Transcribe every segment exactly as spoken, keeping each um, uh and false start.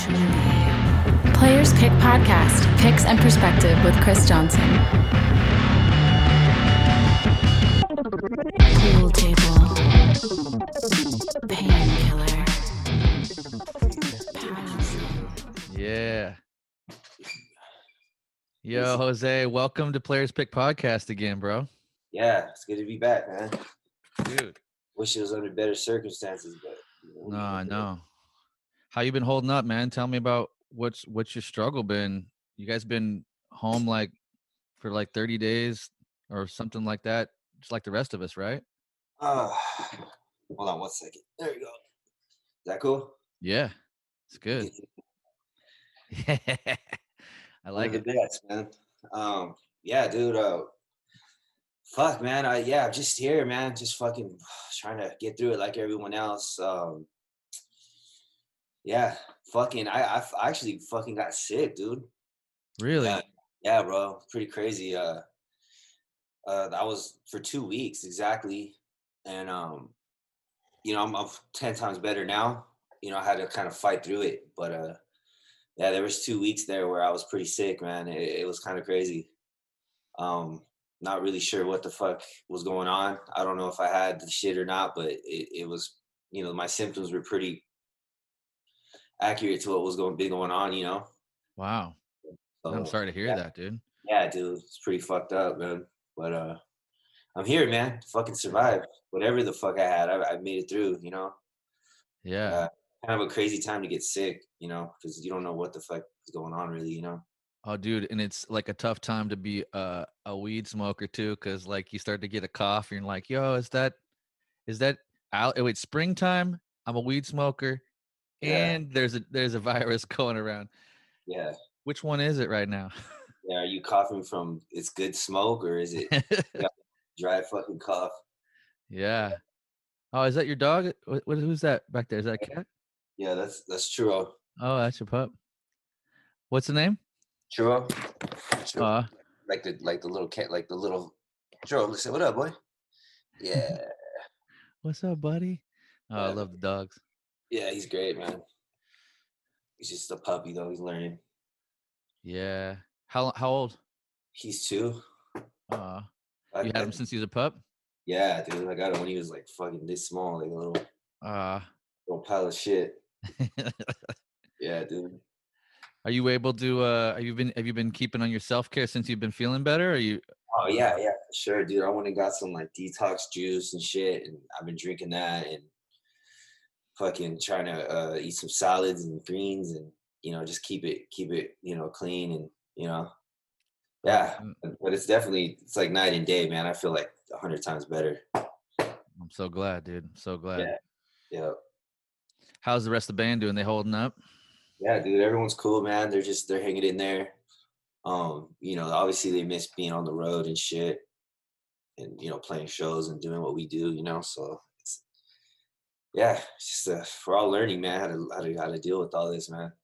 Players Pick Podcast, picks and perspective with Chris Johnson. Pool table. Painkiller. Yeah. Yo, Jose, welcome to Players Pick Podcast again, bro. Yeah, it's good to be back, man. Dude. Wish it was under better circumstances, but you know, No, I know. How you been holding up, man? Tell me about what's what's your struggle been. You guys been home like for like thirty days or something like that, just like the rest of us, right? Uh, hold on one second. There you go. Is that cool? Yeah, it's good. I like One it. of the best, man. Um, yeah, dude. Uh, fuck, man. I yeah, I'm just here, man. Just fucking trying to get through it like everyone else. Um, yeah, fucking. I I f- I actually fucking got sick, dude. Really? Yeah, yeah, bro. Pretty crazy. Uh, uh, that was for two weeks exactly, and um, you know, I'm, I'm ten times better now. You know, I had to kind of fight through it, but uh, yeah, there was two weeks there where I was pretty sick, man. It, it was kind of crazy. Um, not really sure what the fuck was going on. I don't know if I had the shit or not, but it, it was, you know, my symptoms were pretty accurate to what was going be going on, you know. Wow. So, I'm sorry to hear yeah. that, dude. Yeah, dude, it's pretty fucked up, man. But uh, I'm here, man. Fucking survived. Whatever the fuck I had, I, I made it through, you know. Yeah. Uh, kind of a crazy time to get sick, you know, because you don't know what the fuck is going on, really, you know. Oh, dude, and it's like a tough time to be a a weed smoker too, because like you start to get a cough, and you're like, "Yo, is that is that out? Oh, it's springtime. I'm a weed smoker, Yeah, and there's a there's a virus going around. yeah, Which one is it right now?" yeah. Are you coughing from it's good smoke or is it yeah, dry fucking cough? Yeah. Oh, is that your dog? What, what? Who's that back there? Is that a cat? Yeah, that's that's true. Oh, that's your pup. What's the name? True. True. Uh, Like the like the little cat, like the little True. Listen, what up, boy? Yeah, what's up, buddy? Oh, I yeah, love the dogs. yeah. He's great, man. He's just a puppy though. He's learning. Yeah. How how old? He's two. Uh, I, you had I, him since he was a pup? yeah, dude. I got him when he was like fucking this small, like a little Uh, little pile of shit. Yeah, dude. Are you able to uh have you been have you been keeping on your self-care since you've been feeling better? Or are you Oh yeah, yeah, for sure, dude. I went and got some like detox juice and shit, and I've been drinking that and fucking trying to uh, eat some salads and greens and you know just keep it keep it you know clean and you know yeah. Mm, But but it's definitely it's like night and day, man. I feel like a hundred times better. I'm so glad, dude. I'm so glad. Yeah, yeah, How's the rest of the band doing? They holding up? yeah, dude. Everyone's cool, man. They're just they're hanging in there. Um, you know, obviously they miss being on the road and shit, and you know playing shows and doing what we do. You know, so it's yeah, it's just uh, we're all learning, man, how to how to how to deal with all this, man.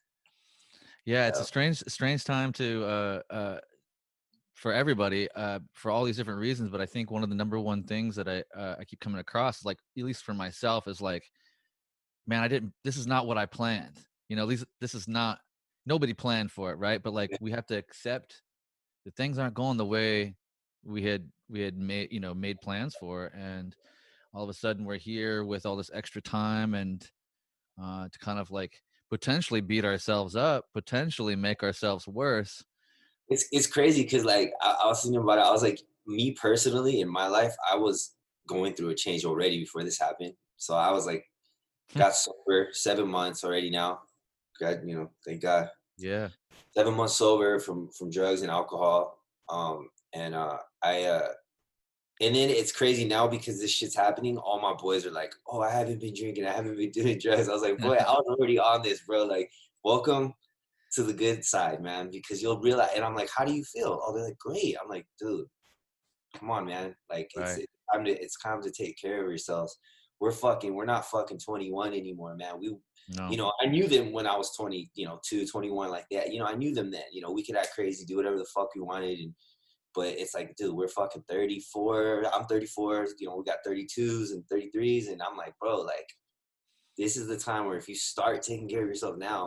Yeah, it's Yeah, a strange strange time to uh uh for everybody, uh for all these different reasons, but I think one of the number one things that I uh, I keep coming across, like at least for myself, is like, man, I didn't this is not what I planned. You know, these this is not nobody planned for it, right? But like yeah. we have to accept that things aren't going the way we had we had made, you know, made plans for, and all of a sudden we're here with all this extra time and uh to kind of like potentially beat ourselves up, potentially make ourselves worse. It's it's crazy because like I, I was thinking about it. I was like, me personally in my life, I was going through a change already before this happened. So I was like, got sober seven months already now. God, you know, thank God. Yeah. Seven months sober from from drugs and alcohol. Um, and uh, I uh, and then it's crazy now because this shit's happening. All my boys are like, "Oh, I haven't been drinking. I haven't been doing drugs." I was like, "Boy, I was already on this, bro. Like, welcome to the good side, man, because you'll realize." And I'm like, "How do you feel?" Oh, they're like, "Great." I'm like, "Dude, come on, man. Like, it's, Right. it's time to it's time to take care of yourselves. We're fucking we're not fucking twenty-one anymore, man. We, you No. know, I knew them when I was twenty, you know, two, twenty-one, like that. You know, I knew them then. You know, we could act crazy, do whatever the fuck we wanted, and but it's like, dude, we're fucking thirty-four. I'm thirty-four. You know, we got thirty-twos and thirty-threes, and I'm like, bro, like, this is the time where if you start taking care of yourself now,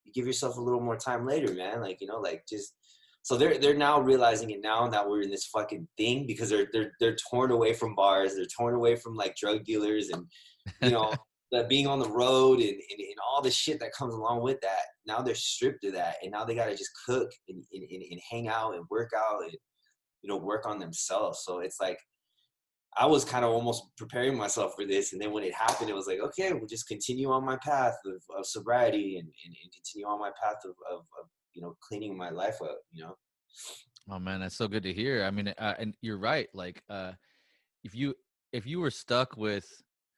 you give yourself a little more time later, man. Like, you know, like just, so they're, they're now realizing it now that we're in this fucking thing because they're, they're, they're torn away from bars. They're torn away from like drug dealers and, you know, that being on the road and, and, and all the shit that comes along with that. Now they're stripped of that. And now they got to just cook and, and, and hang out and work out and, you know, work on themselves. So it's like, I was kind of almost preparing myself for this. And then when it happened, it was like, okay, we'll just continue on my path of, of sobriety and, and, and continue on my path of, of, of, you know, cleaning my life up, you know? Oh man, that's so good to hear. I mean, uh, and you're right. Like, uh, if you, if you were stuck with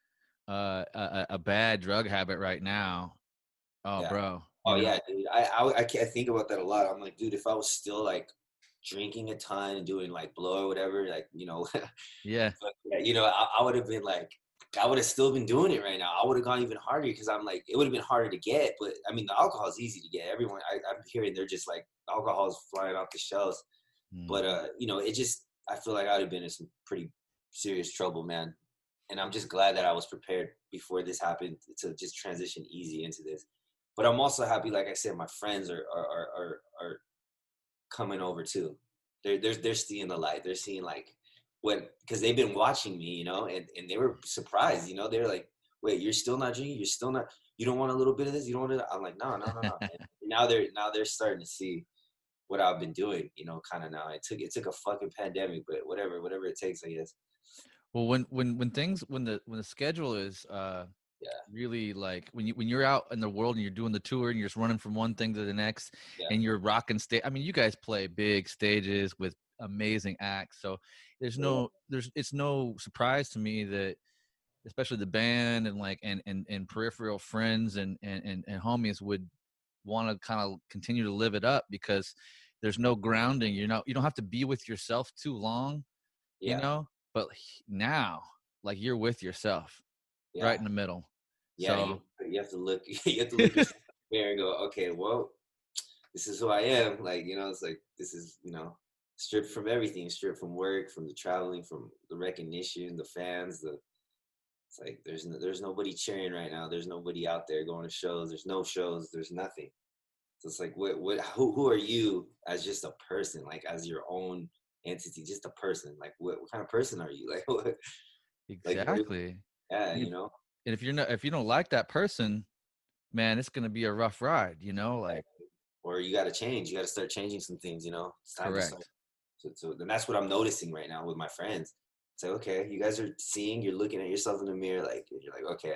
uh, a, a bad drug habit right now, oh yeah. bro. Oh know? yeah, dude. I, I, I can't think about that a lot. I'm like, dude, if I was still like drinking a ton and doing like blow or whatever, like, you know, yeah. But, yeah, you know, I, I would have been like, I would have still been doing it right now. I would have gone even harder because I'm like, it would have been harder to get. But I mean, the alcohol is easy to get. Everyone, I, I'm hearing they're just like, alcohol is flying off the shelves. Mm. But, uh, you know, it just, I feel like I would have been in some pretty serious trouble, man. And I'm just glad that I was prepared before this happened to just transition easy into this. But I'm also happy, like I said, my friends are are are are, are coming over too. They're, they're, they're seeing the light. They're seeing like, what, because they've been watching me, you know, and, and they were surprised, you know, they're like, wait, you're still not drinking? You're still not, you don't want a little bit of this? You don't want to, I'm like, no, no, no, no. now they're, now they're starting to see what I've been doing, you know, kind of now. It took, it took a fucking pandemic, but whatever, whatever it takes, I guess. Well, when, when, when things, when the, when the schedule is, uh, yeah, really like when you, when you're out in the world and you're doing the tour and you're just running from one thing to the next yeah. and you're rocking stage. I mean, you guys play big stages with amazing acts. So there's no, there's, it's no surprise to me that especially the band and like, and, and, and peripheral friends and, and, and, and homies would want to kind of continue to live it up because there's no grounding. You're not, you don't have to be with yourself too long, yeah. you know, but now like you're with yourself yeah. right in the middle. Yeah. So, you, you have to look, you have to look at there and go, okay, well, this is who I am. Like, you know, it's like, this is, you know, stripped from everything, stripped from work, from the traveling, from the recognition, the fans, the, it's like, there's no, there's nobody cheering right now. There's nobody out there going to shows. There's no shows. There's nothing. So it's like, what, what, who, who are you as just a person, like as your own entity, just a person? Like, what, what kind of person are you? Like, what, exactly. Like, yeah, you know? And if you're not, if you don't like that person, man, it's going to be a rough ride, you know, like, or you got to change, you got to start changing some things, you know, it's time correct. to start. So, so and that's what I'm noticing right now with my friends. It's like, okay, you guys are seeing, you're looking at yourself in the mirror, like, you're like, okay,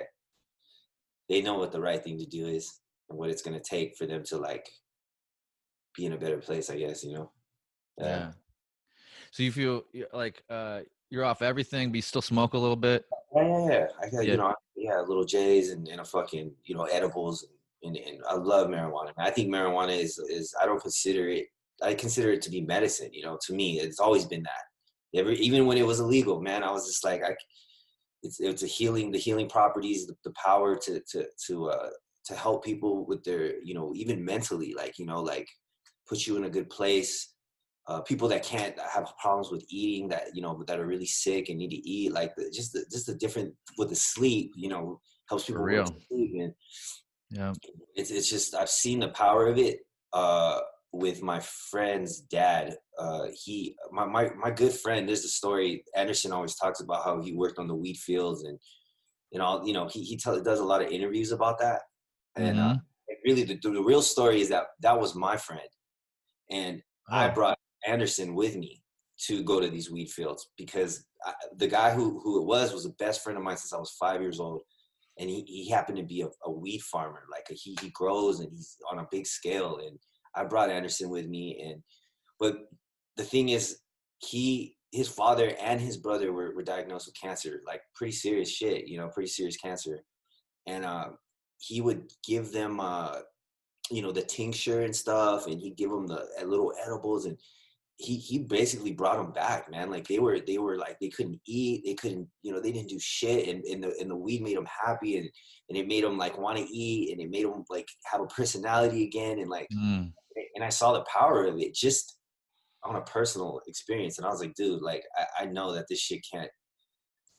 they know what the right thing to do is and what it's going to take for them to like be in a better place, I guess, you know? Yeah. yeah. So you feel like, uh, you're off everything, but you still smoke a little bit? Yeah, yeah, yeah. I got, yeah. you know, yeah, little J's and, and a fucking, you know, edibles. And, and, and I love marijuana. I think marijuana is, is, I don't consider it, I consider it to be medicine, you know, to me. It's always been that. Every, even when it was illegal, man, I was just like, I, it's, it's a healing, the healing properties, the, the power to, to, to, uh, to help people with their, you know, even mentally, like, you know, like put you in a good place. Uh, people that can't have problems with eating, that, you know, that are really sick and need to eat, like the, just the, just the different with the sleep, you know, helps people real. To sleep. And yeah, it's it's just, I've seen the power of it uh, with my friend's dad. Uh, he, my, my my good friend. There's a story. Anderson always talks about how he worked on the wheat fields and and all. You know, he he tell, does a lot of interviews about that. And mm-hmm. uh, really, the the real story is that that was my friend, and oh. I brought Anderson with me to go to these wheat fields because I, the guy who, who it was was a best friend of mine since I was five years old. And he, he happened to be a, a wheat farmer. Like a, he, he grows and he's on a big scale. And I brought Anderson with me. And, but the thing is he, his father and his brother were, were diagnosed with cancer, like pretty serious shit, you know, pretty serious cancer. And uh, he would give them, uh, you know, the tincture and stuff. And he'd give them the little edibles and, he he basically brought them back, man. Like they were they were like they couldn't eat, they couldn't, you know, they didn't do shit, and, and the and the weed made them happy, and and it made them like want to eat, and it made them like have a personality again, and like mm. and I saw the power of it just on a personal experience, and I was like, dude, like I, I know that this shit can't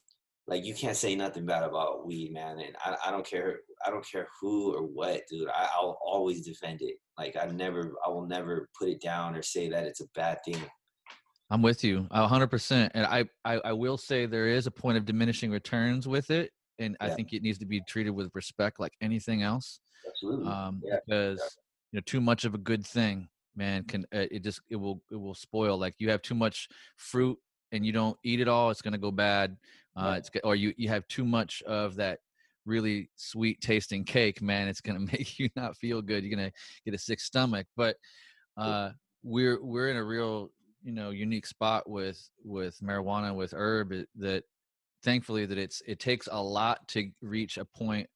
like you can't say nothing bad about weed, man. And I, I don't care. I don't care who or what, dude. I, I'll always defend it. Like I never, I will never put it down or say that it's a bad thing. I'm with you a hundred percent. And I, I, I will say there is a point of diminishing returns with it. And I Yeah. think it needs to be treated with respect like anything else. Absolutely. Um, Yeah. because, Yeah. you know, too much of a good thing, man, can, uh, it just, it will, it will spoil. Like you have too much fruit and you don't eat it all, it's going to go bad. Uh, Yeah. it's, or you, you have too much of that really sweet tasting cake, man, it's going to make you not feel good. You're going to get a sick stomach. But, uh, we're, we're in a real, you know, unique spot with, with marijuana, with herb it, that thankfully that it's, it takes a lot to reach a point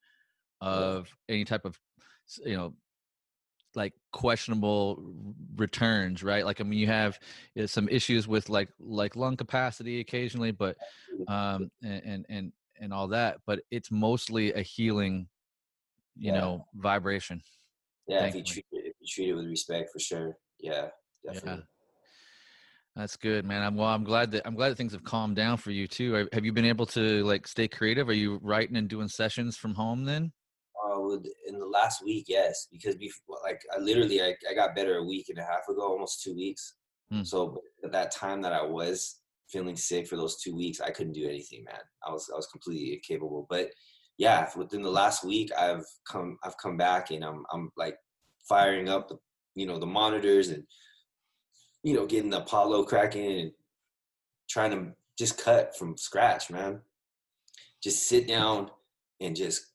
of yeah. any type of, you know, like questionable returns, right? Like, I mean, you have you know, some issues with like, like lung capacity occasionally, but, um, and, and, and, and all that, but it's mostly a healing, you yeah. know, vibration. Yeah. Thankfully. If you treat it, if you treat it with respect, for sure. Yeah, definitely. Yeah. That's good, man. I'm well. I'm glad that I'm glad that things have calmed down for you too. Have you been able to like stay creative? Are you writing and doing sessions from home then? Uh, in the last week, yes, because before, like I literally, I, I got better a week and a half ago, almost two weeks. Hmm. So at that time that I was feeling sick for those two weeks, I couldn't do anything, man. I was I was completely incapable. But yeah, within the last week, I've come I've come back and I'm I'm like firing up the you know the monitors and. You know, getting the Apollo cracking and trying to just cut from scratch, man. Just sit down and just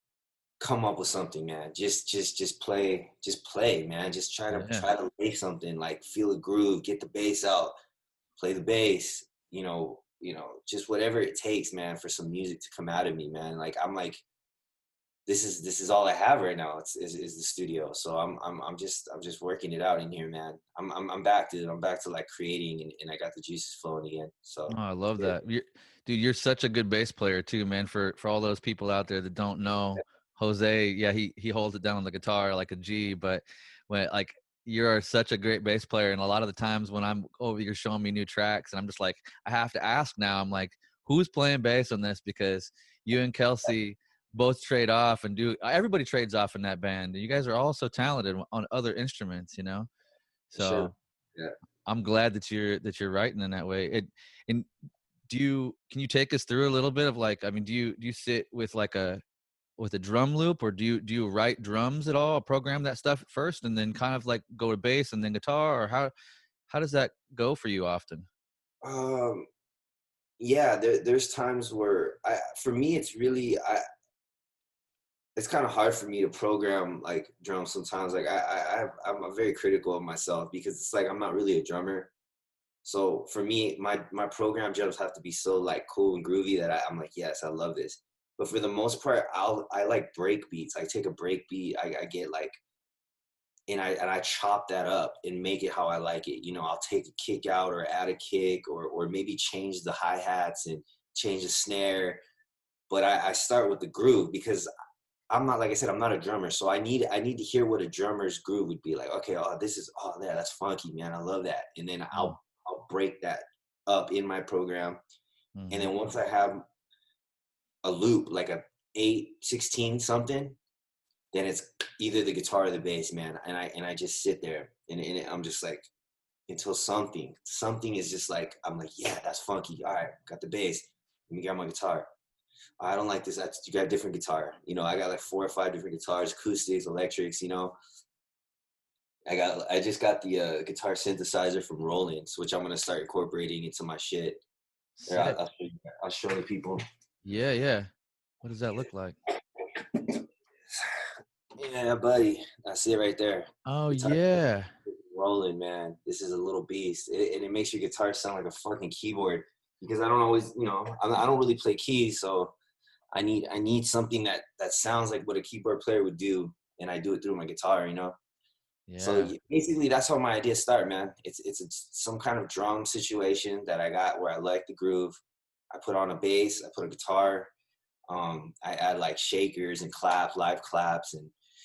come up with something, man. Just, just, just play, just play, man. Just try to yeah. try to make something, like feel a groove, get the bass out, play the bass. You know, you know, just whatever it takes, man, for some music to come out of me, man. Like I'm like. This is this is all I have right now. It's is, is the studio. So I'm I'm I'm just I'm just working it out in here, man. I'm I'm I'm back, dude. I'm back to like creating, and, and I got the juices flowing again. So oh, I love yeah. that, you're, dude. You're such a good bass player too, man. For for all those people out there that don't know, yeah. Jose, yeah, he he holds it down on the guitar like a G. But when like you're such a great bass player, and a lot of the times when I'm over, you're showing me new tracks, and I'm just like, I have to ask now. I'm like, who's playing bass on this? Because you and Kelsey. Both trade off and do everybody trades off in that band. You guys are all so talented on other instruments, you know? So sure. Yeah. I'm glad that you're, that you're writing in that way. It, and do you, can you take us through a little bit of like, I mean, do you, do you sit with like a, with a drum loop, or do you, do you write drums at all, program that stuff first and then kind of like go to bass and then guitar, or how, how does that go for you often? Um, yeah, there, there's times where I, for me, it's really, I, it's kind of hard for me to program like drums sometimes. Like I, I, have, I'm very critical of myself because it's like I'm not really a drummer. So for me, my my program drums have to be so like cool and groovy that I, I'm like, yes, I love this. But for the most part, I'll I like break beats. I take a break beat, I, I get like, and I and I chop that up and make it how I like it. You know, I'll take a kick out or add a kick, or or maybe change the hi hats and change the snare. But I, I start with the groove because. I'm not, like I said, I'm not a drummer. So I need, I need to hear what a drummer's groove would be like. Okay. Oh, this is, oh yeah, that's funky, man. I love that. And then I'll, I'll break that up in my program. Mm-hmm. And then once I have a loop, like a eight, sixteen something, then it's either the guitar or the bass, man. And I, and I just sit there and, and I'm just like, until something, something is just like, I'm like, yeah, that's funky. All right. Got the bass. Let me get my guitar. I don't like this. I, you got a different guitar. You know, I got like four or five different guitars, acoustics, electrics, you know. I got, I just got the uh, guitar synthesizer from Roland's, which I'm going to start incorporating into my shit. There, I'll, I'll, show you, I'll show the people. Yeah, yeah. What does that look like? Yeah, buddy. That's it right there. Oh, guitar yeah. Roland, man. This is a little beast. It, and it makes your guitar sound like a fucking keyboard. Because I don't always, you know, I don't really play keys, so I need I need something that that sounds like what a keyboard player would do, and I do it through my guitar, you know. Yeah. So basically, that's how my ideas start, man. It's it's it's some kind of drum situation that I got where I like the groove. I put on a bass, I put a guitar, um, I add like shakers and claps, live claps, and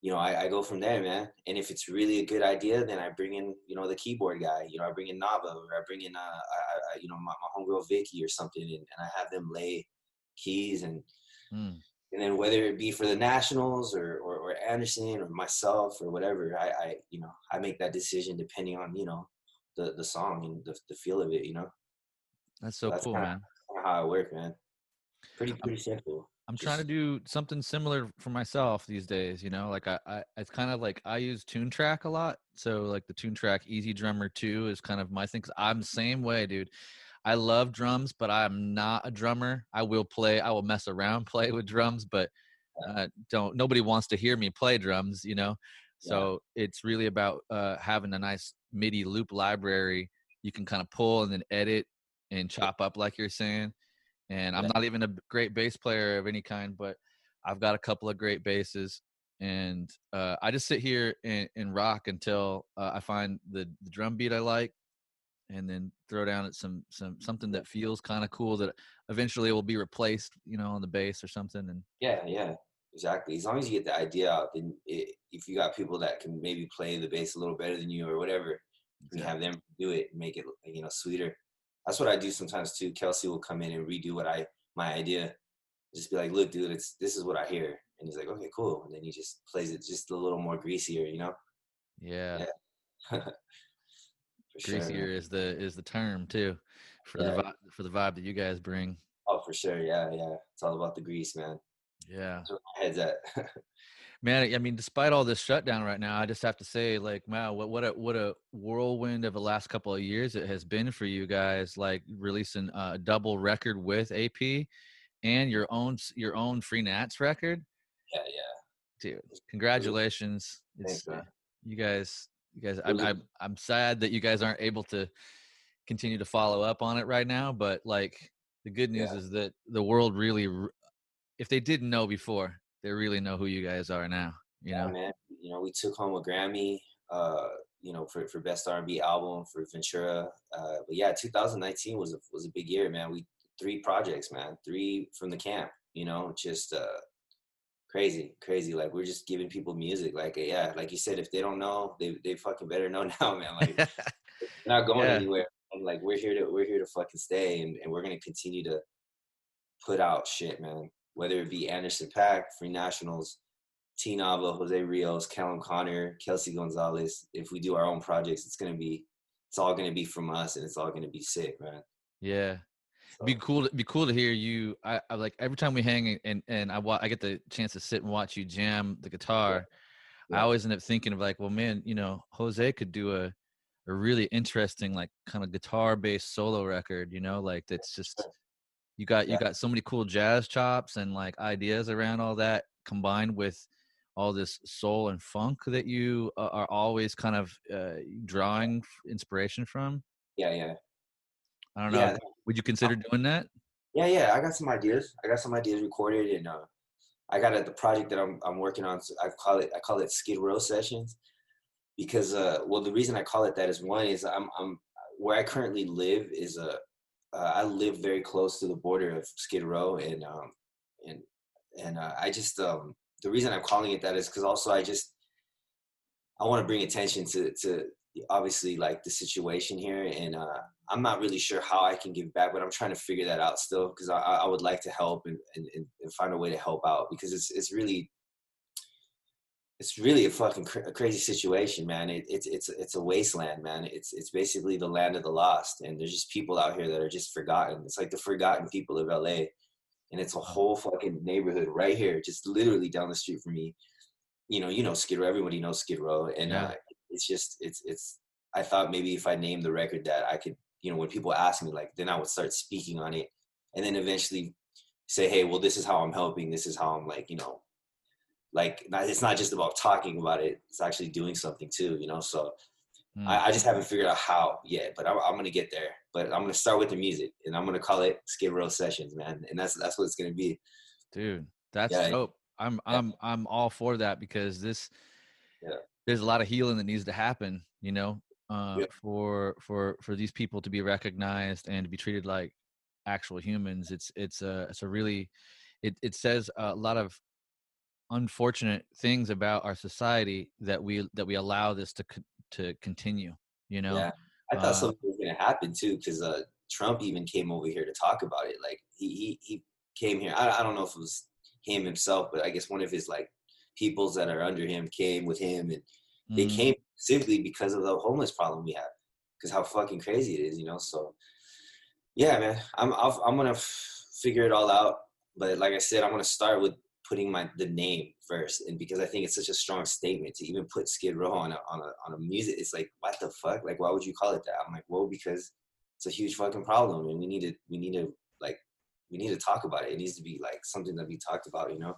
you know, I, I go from there, man. And if it's really a good idea, then I bring in, you know, the keyboard guy. You know, I bring in Nava, or I bring in, uh, I, I, you know, my, my homegirl Vicky or something, and, and I have them lay keys, and Mm. and then whether it be for the Nationals or, or or Anderson or myself or whatever, I, I you know, I make that decision depending on, you know, the the song and the the feel of it. You know, That's so so that's cool, kind of man. how I work, man. Pretty I'm pretty simple. I'm trying to Just do something similar for myself these days, you know, like I, I it's kind of like I use TuneTrack a lot. So like the TuneTrack Easy Drummer two is kind of my thing. 'Cause I'm the same way, dude. I love drums, but I'm not a drummer. I will play, I will mess around, play with drums, but uh, don't, nobody wants to hear me play drums, you know? yeah, So it's really about uh, having a nice MIDI loop library you can kind of pull and then edit and chop up, like you're saying. And I'm yeah, not even a great bass player of any kind, but I've got a couple of great basses. And uh, I just sit here and, and rock until uh, I find the, the drum beat I like, and then throw down at some some something that feels kind of cool that eventually will be replaced, you know, on the bass or something. And yeah, yeah. Exactly. As long as you get the idea out, then it, if you got people that can maybe play the bass a little better than you or whatever, you have exactly. them do it and make it, you know, sweeter. That's what I do sometimes too. Kelsey will come in and redo what I my idea. Just be like, look, dude, it's this is what I hear, and he's like, okay, cool, and then he just plays it just a little more greasier, you know? Yeah, Yeah, for sure, man. greasier is the is the term too for the Yeah. vibe, for the vibe that you guys bring. Oh, for sure. Yeah, yeah. It's all about the grease, man. Yeah. That's where my head's at. Man, I mean, despite all this shutdown right now, I just have to say, like, wow, what what a what a whirlwind of the last couple of years it has been for you guys. Like releasing a double record with A P and your own your own Free Nats record, Yeah, yeah. dude. It's really, Congratulations! It's thanks, man. you guys, you guys. I'm Really, I'm I'm sad that you guys aren't able to continue to follow up on it right now. But like, the good news yeah, is that the world really, if they didn't know before, they really know who you guys are now. You yeah, know. man. You know, we took home a Grammy, uh, you know, for, for best R and B album for Ventura. Uh, but yeah, two thousand nineteen was a was a big year, man. We three projects, man, three from the camp. You know, just uh, crazy, crazy. Like we're just giving people music. Like yeah, like you said, if they don't know, they they fucking better know now, man. Like we're not going Yeah. anywhere. And like we're here to we're here to fucking stay, and, and we're gonna continue to put out shit, man. Whether it be Anderson .Paak, Free Nationals, T Nava, Jose Rios, Callum Connor, Kelsey Gonzalez. If we do our own projects, it's gonna be it's all gonna be from us, and it's all gonna be sick, man. Yeah. Be So cool. To, be cool to hear you. I, I like every time we hang and and I wa- I get the chance to sit and watch you jam the yeah, guitar. I yeah, always end up thinking of like, well, man, you know, Jose could do a a really interesting like kind of guitar based solo record. You know, like that's just you got you yeah, got so many cool jazz chops and like ideas around all that combined with all this soul and funk that you uh, are always kind of uh, drawing inspiration from. yeah, yeah, I don't know. yeah. Would you consider doing that? Yeah, yeah, I got some ideas. I got some ideas recorded, and uh, I got a, the project that I'm I'm working on. So I call it I call it Skid Row Sessions because uh, well, the reason I call it that is one is I'm I'm where I currently live is a uh, I live very close to the border of Skid Row, and um and and uh, I just um the reason I'm calling it that is because also I just I want to bring attention to to obviously like the situation here, and uh, I'm not really sure how I can give back, but I'm trying to figure that out still because I, I would like to help and, and, and find a way to help out because it's it's really it's really a fucking cr- a crazy situation, man. It, it's it's it's a wasteland, man. It's it's basically the land of the lost, and there's just people out here that are just forgotten. It's like the forgotten people of L A, and it's a whole fucking neighborhood right here, just literally down the street from me. You know, you know Skid Row. Everybody knows Skid Row, and Yeah. uh, it's just it's it's. I thought maybe if I named the record that I could, you know, when people ask me, like, then I would start speaking on it, and then eventually say, hey, well, this is how I'm helping. This is how I'm like, you know, like not, it's not just about talking about it. It's actually doing something too, you know. So Mm. I, I just haven't figured out how yet, but I'm, I'm gonna get there. But I'm gonna start with the music, and I'm gonna call it Skid Row Sessions, man. And that's that's what it's gonna be. Dude, that's Yeah, dope. I'm yeah, I'm I'm all for that because this yeah, there's a lot of healing that needs to happen, you know, uh yeah, for for for these people to be recognized and to be treated like actual humans. It's it's a it's a really it it says a lot of unfortunate things about our society that we that we allow this to co- to continue. You know, Yeah, I thought uh, something was gonna happen too, because uh, Trump even came over here to talk about it. Like he he he came here. I I don't know if it was him himself, but I guess one of his like peoples that are under him came with him, and they mm, came specifically because of the homeless problem we have, because how fucking crazy it is, you know. So yeah, man, I'm I'll, I'm gonna f- figure it all out. But like I said, I'm gonna start with putting my the name first, and because I think it's such a strong statement to even put Skid Row on a on a on a music. It's like, what the fuck? Like, why would you call it that? I'm like, well, because it's a huge fucking problem, and we need to we need to like we need to talk about it. It needs to be like something that we talked about, you know?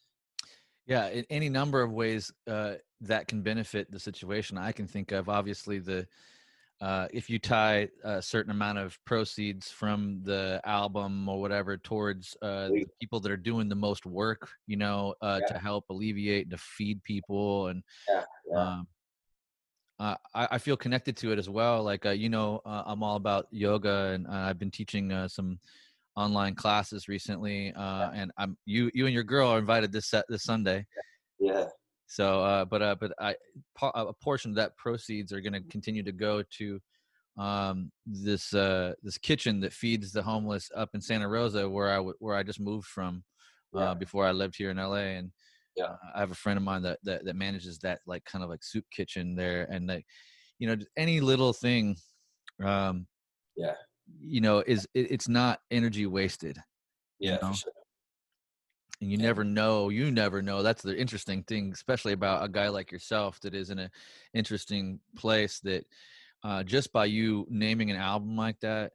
yeah, in any number of ways uh, that can benefit the situation. I can think of obviously the uh, if you tie a certain amount of proceeds from the album or whatever towards uh, the people that are doing the most work, you know, uh, Yeah, to help alleviate and to feed people, and yeah, yeah, um, uh, I, I feel connected to it as well. Like, uh, you know, uh, I'm all about yoga, and uh, I've been teaching uh, some online classes recently. Uh, and I'm you, you and your girl are invited this set this Sunday. yeah, So, uh, but uh, but I pa- a portion of that proceeds are going to continue to go to um, this uh, this kitchen that feeds the homeless up in Santa Rosa, where I w- where I just moved from yeah, uh, before I lived here in L A. And yeah, uh, I have a friend of mine that, that that manages that like kind of like soup kitchen there, and like you know just any little thing, um, yeah, you know, is it, it's not energy wasted, you yeah, for know. sure. And you Yeah, never know, you never know. That's the interesting thing, especially about a guy like yourself that is in a interesting place that uh, just by you naming an album like that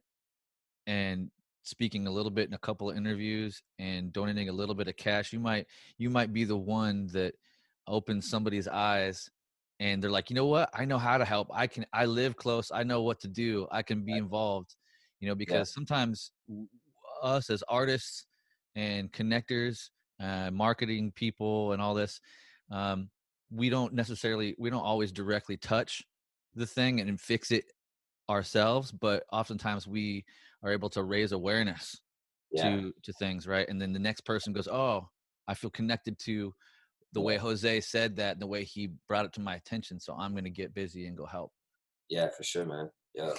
and speaking a little bit in a couple of interviews and donating a little bit of cash, you might you might be the one that opens somebody's eyes and they're like, you know what, I know how to help. I can I live close. I know what to do. I can be involved. You know, yeah, because sometimes w- us as artists and connectors, uh, marketing people and all this, um, we don't necessarily we don't always directly touch the thing and fix it ourselves, but oftentimes we are able to raise awareness yeah, to to things, right? And then the next person goes, oh, I feel connected to the yeah, way Jose said that and the way he brought it to my attention, so I'm going to get busy and go help. yeah, for sure, man. Yeah.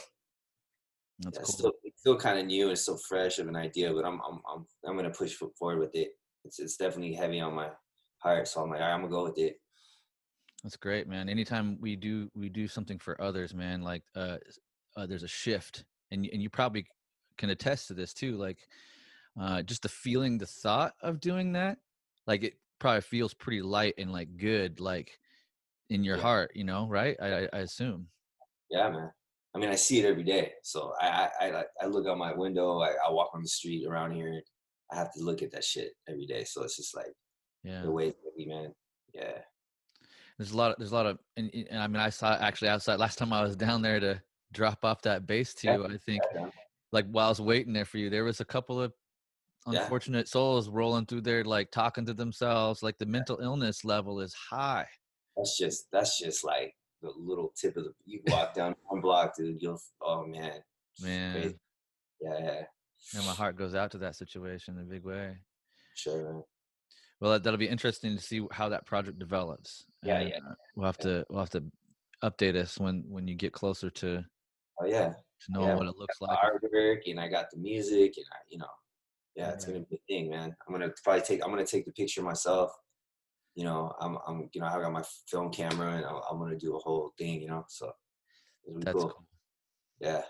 That's Yeah, it's cool. still it's still kind of new and still fresh of an idea, but I'm I'm I'm I'm gonna push fo- forward with it. It's it's definitely heavy on my heart, so I'm like, all right, I'm gonna go with it. That's great, man. Anytime we do we do something for others, man, like uh, s- uh there's a shift, and y- and you probably can attest to this too, like uh just the feeling, the thought of doing that, like it probably feels pretty light and like good, like in your Yeah, heart, you know, right? I I, I assume. yeah, man. I mean, I see it every day, so I I I, like- I look out my window. I, I walk on the street around here. And I have to look at that shit every day, so it's just like Yeah. the way it's heavy, man. Yeah, There's a lot of there's a lot of and, and I mean I saw actually outside last time I was down there to drop off that bass to yeah, you. I think yeah, man. like while I was waiting there for you, there was a couple of Yeah. unfortunate souls rolling through there, like talking to themselves. Like the mental illness level is high. That's just that's just like the little tip of the. You walk down one block, dude. You'll oh man, crazy. Man, Yeah, yeah, and my heart goes out to that situation in a big way. sure, man. Well, that, that'll be interesting to see how that project develops, Yeah, and yeah, uh, we'll have yeah. to we'll have to update us when when you get closer to Oh yeah, to knowing yeah. what Man. it I got looks the like. artwork and I got the music and I, you know, yeah, it's Yeah, gonna be a thing, man. I'm gonna probably take. I'm gonna take the picture myself. You know, I'm, I'm, you know, I got my film camera and I'm, I'm gonna do a whole thing. You know, so it'll be that's cool. cool. Yeah,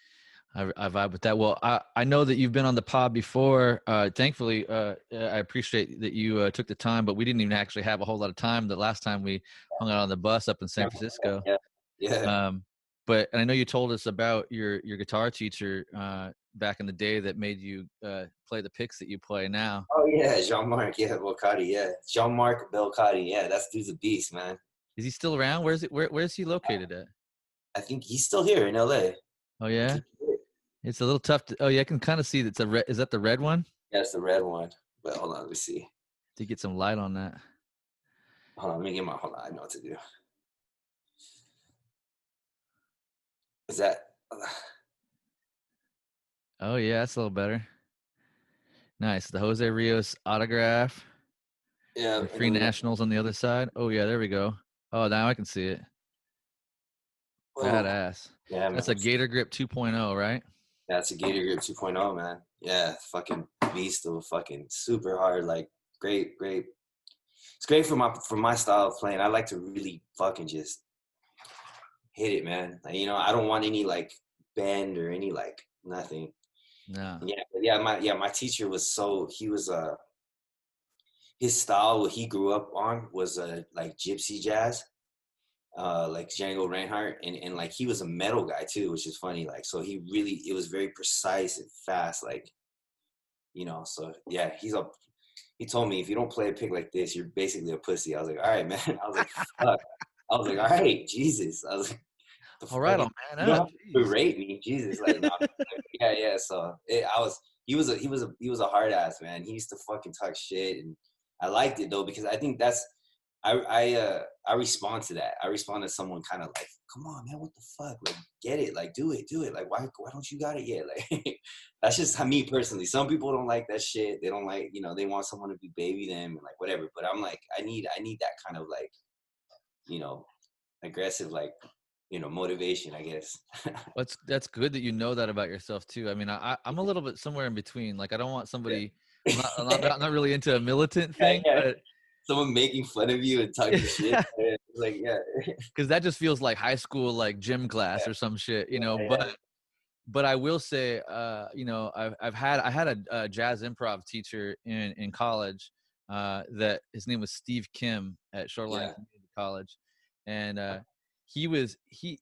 I, I vibe with that. Well, I, I know that you've been on the pod before. Uh, thankfully, uh, I appreciate that you uh, took the time, but we didn't even actually have a whole lot of time the last time we hung out on the bus up in San Francisco. yeah, yeah. Um, but and I know you told us about your your guitar teacher uh, back in the day that made you uh, play the picks that you play now. Oh yeah, Jean-Marc, yeah, Belcati, yeah, Jean-Marc Belcati, yeah, that's dude's a beast, man. Is he still around? Where's it? Where Where's he located at? I think he's still here in L A. Oh I yeah, think he did. it's a little tough to. Oh yeah, I can kind of see that's a red. Is that the red one? That's the red one. But hold on, let me see. To get some light on that. Hold on, let me get my. Hold on, I know what to do. Is that? Oh yeah, that's a little better. Nice. The Jose Rios autograph. Yeah. The Free Nationals on the other side. Oh yeah, there we go. Oh, now I can see it. Oh, badass. yeah, That's man. a Gator Grip two point oh, right? That's a Gator Grip two point oh, man. Yeah, fucking beast of fucking super hard. Like, great, great. It's great for my for my style of playing. I like to really fucking just hit it, man. Like, you know, I don't want any like bend or any like nothing. No. Yeah, yeah. My yeah, my teacher was so he was uh his style. What he grew up on was uh like gypsy jazz. Uh, like Django Reinhardt, and, and like he was a metal guy too, which is funny. Like, so he really, it was very precise and fast. Like, you know, so yeah, he's a, he told me if you don't play a pick like this, you're basically a pussy. I was like, all right, man. I was like, fuck. I was like, all right, Jesus. I was like, the all right, fucking, oh man, you don't up, have to berate me, Jesus. Like, no, yeah, yeah. So it, I was, he was a, he was a, he was a hard ass, man. He used to fucking talk shit, and I liked it though because I think that's. I I uh I respond to that. I respond to someone kind of like, come on, man, what the fuck? Like, get it, like, do it, do it. Like, why why don't you got it yet? Like, that's just how me personally. Some people don't like that shit. They don't like, you know, they want someone to be baby them and like whatever. But I'm like, I need I need that kind of like, you know, aggressive like, you know, motivation, I guess. That's that's good that you know that about yourself too. I mean, I I'm a little bit somewhere in between. Like, I don't want somebody. Yeah. I'm, not, I'm, not, I'm not really into a militant thing, yeah, yeah. but. Someone making fun of you and talking shit, like, yeah, because that just feels like high school, like gym class yeah. or some shit, you know. Yeah, but yeah. but I will say, uh, you know, I've I've had I had a, a jazz improv teacher in in college. Uh, that his name was Steve Kim at Shoreline yeah. Community College, and uh, he was he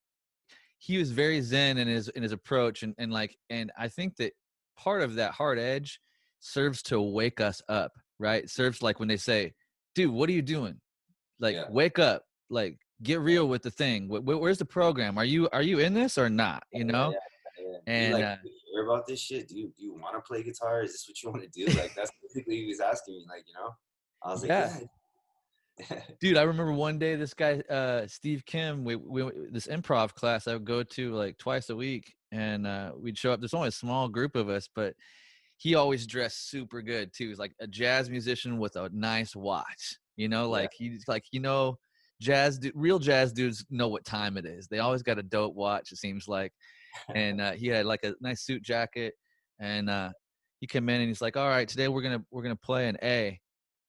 he was very zen in his in his approach, and and like and I think that part of that hard edge serves to wake us up, right? Serves like when they say, dude, what are you doing? Like, yeah. wake up, like, get real with the thing. Where, where's the program? Are you, are you in this or not? You know? Yeah, yeah, yeah. And you like, uh, do you hear about this shit? Do you, do you want to play guitar? Is this what you want to do? Like, that's basically he was asking me, like, you know, I was like, yeah. yeah. Dude, I remember one day this guy, uh, Steve Kim, we, we, this improv class I would go to like twice a week, and uh, we'd show up. There's only a small group of us, but he always dressed super good too. He's like a jazz musician with a nice watch, you know, like yeah. he's like, you know, jazz, real jazz dudes know what time it is. They always got a dope watch, it seems like. And uh, he had like a nice suit jacket, and uh, he came in and he's like, all right, today we're going to, we're going to play an A.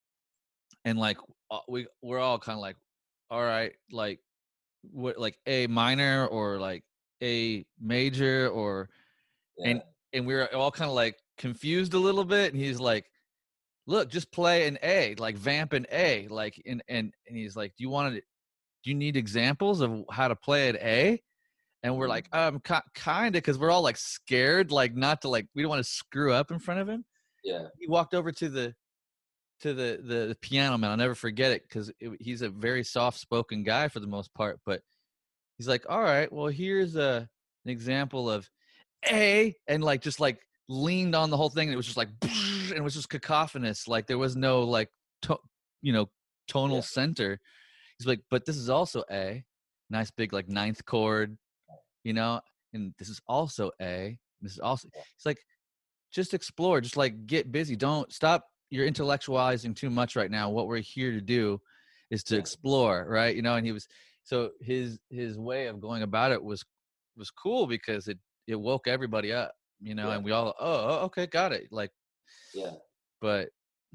And like, we, we're all kind of like, all right, like what, like A minor or like A major or, yeah. and, and we were all kind of like confused a little bit. And he's like, look, just play an A, like vamp an A, like, and, and, and he's like, do you want to, do you need examples of how to play an A? And we're like, um, kind of, because we're all like scared, like not to like, we don't want to screw up in front of him. Yeah. He walked over to the, to the, the, the piano man. I'll never forget it, because he's a very soft spoken guy for the most part, but he's like, all right, well, here's a, an example of A, and like, just like leaned on the whole thing. And it was just like, and it was just cacophonous. Like there was no like, to, you know, tonal yeah. center. He's like, but this is also A, nice big like ninth chord, you know, and this is also A. This is also, it's like, just explore, just like get busy. Don't stop. You're intellectualizing too much right now. What we're here to do is to explore, right? You know, and he was, so his, his way of going about it was, was cool because it, it woke everybody up, you know, yeah. and we all, oh, okay, got it. Like, yeah, but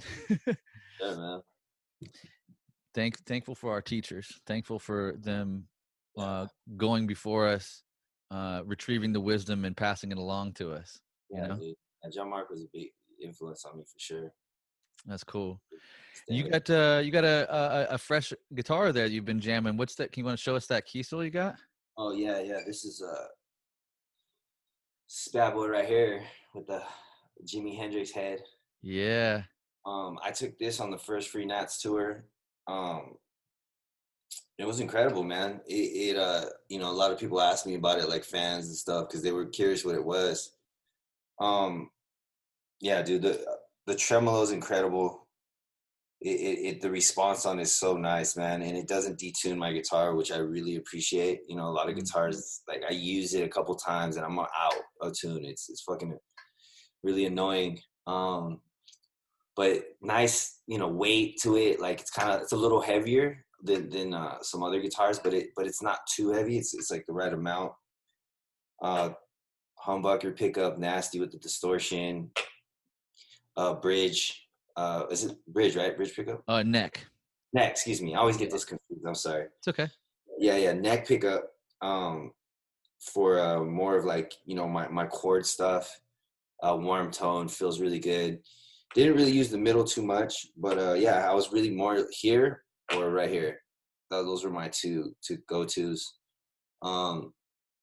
yeah, man. Thank, thankful for our teachers, thankful for them uh, going before us, uh, retrieving the wisdom and passing it along to us. You yeah, know? Dude. And John Mark was a big influence on me for sure. That's cool. You got uh, you got a, a a fresh guitar there you've been jamming. What's that? Can you want to show us that Kiesel you got? Oh yeah, yeah. This is a bad boy right here with the Jimi Hendrix head. Yeah. Um, I took this on the first Free Nats tour. Um, it was incredible, man. It, it uh, you know, a lot of people asked me about it, like fans and stuff, because they were curious what it was. Um, yeah, dude, the the tremolo is incredible. It, it, it the response on it is so nice, man, and it doesn't detune my guitar, which I really appreciate. You know, a lot of guitars, like I use it a couple times and I'm out of tune. It's it's fucking really annoying. Um, but nice, you know, weight to it. Like it's kind of it's a little heavier than than uh, some other guitars, but it but it's not too heavy. It's it's like the right amount. Uh, humbucker pickup, nasty with the distortion. Uh, bridge. Uh, is it bridge, right? Bridge pickup. Uh, neck. Neck. Excuse me. I always get those confused. I'm sorry. It's okay. Yeah, yeah. Neck pickup. Um, for uh, more of like you know my my chord stuff. Uh, warm tone, feels really good. Didn't really use the middle too much, but uh, yeah, I was really more here or right here. Those were my two two go tos. Um,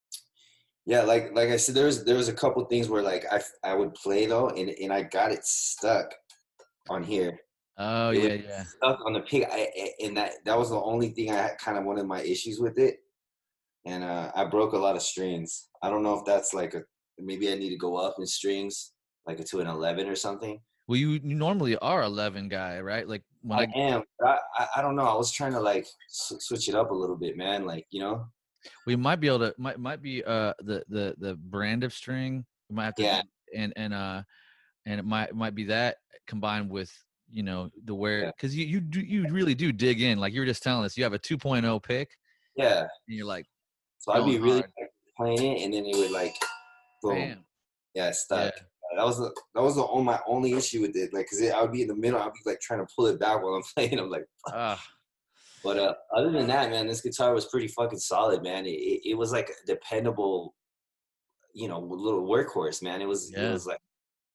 yeah, like like I said, there was there was a couple things where like I I would play though, and and I got it stuck on here. Oh it yeah, yeah. Stuck on the pick, I, and that that was the only thing I had kind of one of my issues with it, and uh, I broke a lot of strings. I don't know if that's like a maybe I need to go up in strings, like to an eleven or something. Well, you, you normally are eleven guy, right? Like when I, I, am. But I, I I don't know. I was trying to like s- switch it up a little bit, man. Like you know. we might be able to might might be uh the the the brand of string. We might have to Yeah. and and uh and it might might be that combined with you know the where Yeah. because you you do you really do dig in like you were just telling us you have a two point oh pick. Yeah. And you're like. So I'd be going really hard. like, playing it, and then it would like, boom. Bam. Yeah, stuck. Yeah. That was the that was the only, my only issue with it. Like, cause it, I would be in the middle. I'd be like trying to pull it back while I'm playing. I'm like, Ah. but uh, other than that, man, this guitar was pretty fucking solid, man. It it, it was like a dependable, you know, little workhorse, man. It was Yeah. it was like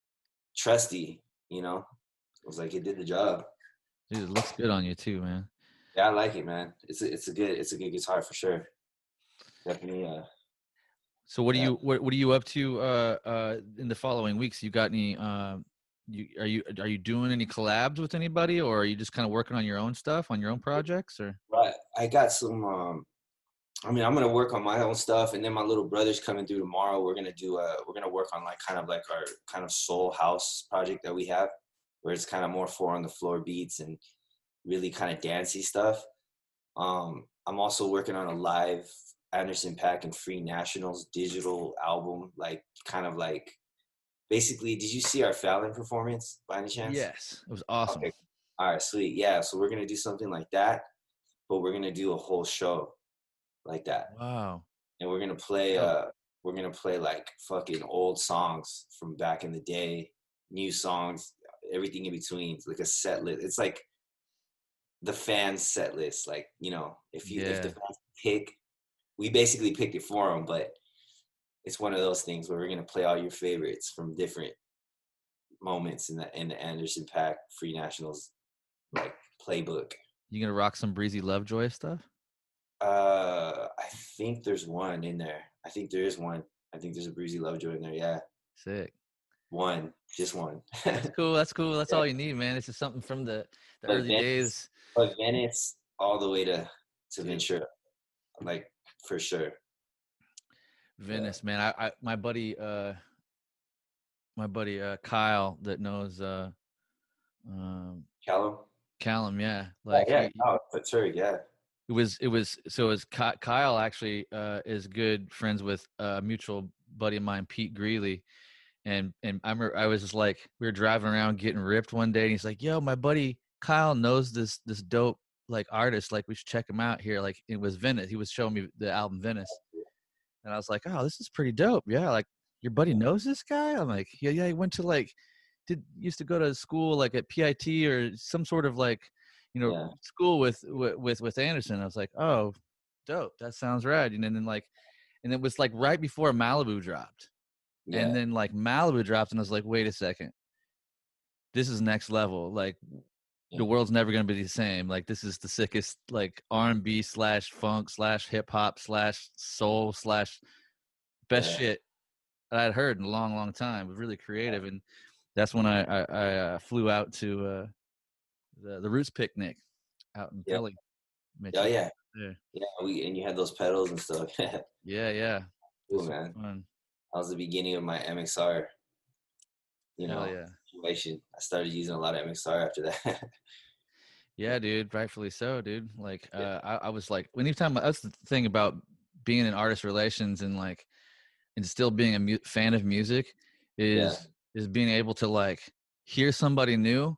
trusty, you know. It was like it did the job. Dude, it looks good on you too, man. Yeah, I like it, man. It's a, it's a good it's a good guitar for sure. Definitely. Uh, So what yeah. are you what what are you up to uh uh in the following weeks? You got any uh you are you are you doing any collabs with anybody or are you just kind of working on your own stuff on your own projects or Right. I got some um I mean, I'm gonna work on my own stuff, and then my little brother's coming through tomorrow. We're gonna do uh we're gonna work on like kind of like our kind of soul house project that we have, where it's kind of more four on the floor beats and really kind of dancey stuff. Um, I'm also working on a live Anderson .Paak and Free Nationals digital album, like kind of like basically. Did you see our Fallon performance by any chance? Yes, it was awesome. Okay. All right, sweet. Yeah, so we're gonna do something like that, but we're gonna do a whole show like that. Wow. And we're gonna play uh we're gonna play like fucking old songs from back in the day, new songs, everything in between. It's like a set list. It's like the fans set list. Like, you know, if you Yeah. if the fans pick, we basically picked it for them, but it's one of those things where we're gonna play all your favorites from different moments in the in the Anderson .Paak Free Nationals like playbook. You gonna rock some Breezy Lovejoy stuff? Uh, I think there's one in there. I think there is one. I think there's a Breezy Lovejoy in there. Yeah, Sick. one, just one. That's cool. That's cool. That's Yeah. all you need, man. It's just something from the, the But early Venice- days. But Venice all the way to to Dude. Ventura, like for sure. Venice, man. I, I my buddy uh my buddy uh Kyle that knows uh um Callum. Callum, yeah. Like yeah, he- oh, for sure, yeah. it was it was so it was Ky- Kyle actually uh is good friends with a mutual buddy of mine, Pete Greeley. And and I remember I was just like we were driving around getting ripped one day and he's like, yo, my buddy Kyle knows this this dope like artist, like we should check him out here. Like it was Venice. He was showing me the album Venice. And I was like, oh, this is pretty dope. Yeah, like your buddy knows this guy? I'm like, yeah, yeah, he went to like did used to go to school like at P I T or some sort of like, you know, Yeah. school with with with Anderson. I was like, oh, dope. That sounds rad. And then, then like and it was like right before Malibu dropped. Yeah. And then like Malibu dropped and I was like, wait a second. This is next level. Like Yeah. the world's never gonna be the same. Like this is the sickest like R and B slash funk slash hip hop slash soul slash best Yeah. shit that I'd heard in a long, long time. It was really creative. And that's when I I, I uh, flew out to uh the, the Roots picnic out in Yeah. Philly. Met Oh you yeah. there. Yeah, we and you had those pedals and stuff. Yeah, yeah. Cool, Super man. fun. That was the beginning of my M X R. You Hell know, yeah. situation. I started using a lot of M X R after that. Yeah, dude, rightfully so, dude. Like, Yeah. uh, I, I was like, anytime that's the thing about being in artist relations and like, and still being a mu- fan of music is Yeah. is being able to like hear somebody new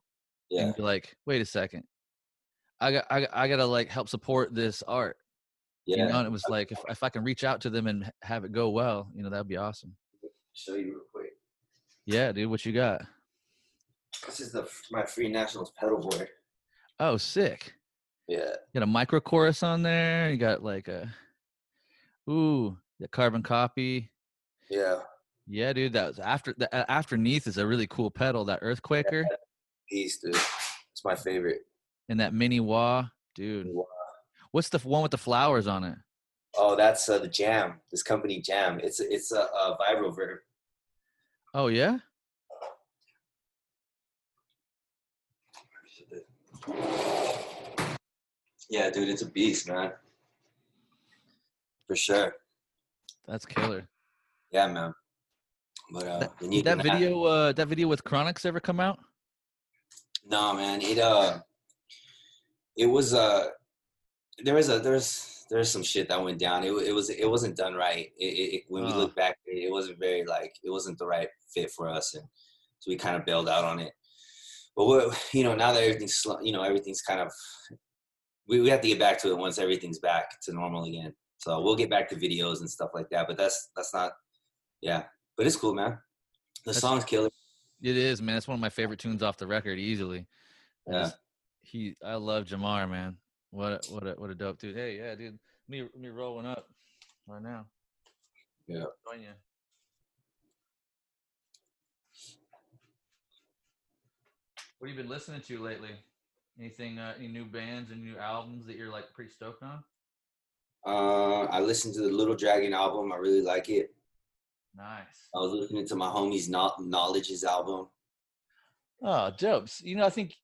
Yeah. and be like, wait a second, I got I, got- I gotta like help support this art, you know. Yeah. And it was like if if I can reach out to them and h- have it go well, you know, that'd be awesome. Show you real quick. Yeah, dude, what you got? This is the my Free Nationals pedal board. Oh, sick. Yeah. You got a micro chorus on there. You got like a ooh, the carbon copy. Yeah. Yeah, dude, that was after the uh, Afterneath is a really cool pedal, that Earthquaker, Peace, dude. It's my favorite. and that mini wah, dude. What's the f- one with the flowers on it? Oh, that's uh, the Jam. This company Jam. It's it's a, a Vibroverb. Oh yeah, Yeah, dude, it's a beast, man. For sure. that's killer. Yeah, man. But uh, That, we did need that that. video, uh, that video with Chronix ever come out? No, man. It uh, it was uh, there was a there's there's some shit that went down. It it was it wasn't done right. It, it, it when we Oh. look back, it, it wasn't very like it wasn't the right fit for us, and so we kind of bailed out on it. But what you know now that everything's sl- you know everything's kind of we, we have to get back to it once everything's back to normal again. So we'll get back to videos and stuff like that. But that's that's not yeah. But it's cool, man. The That's- song's killer. It is, man. It's one of my favorite tunes off the record, easily. I Yeah. just- he, I love Jamar, man. What a, what a what a dope dude. Hey, yeah, dude. Let me let me roll one up right now. Yeah. Join you. What have you been listening to lately? Anything? Uh, any new bands and new albums that you're like pretty stoked on? Uh, I listened to the Little Dragon album. I really like it. Nice. I was listening to my homie's Kno- Knowledge's album. Oh, dopes. You know, I think,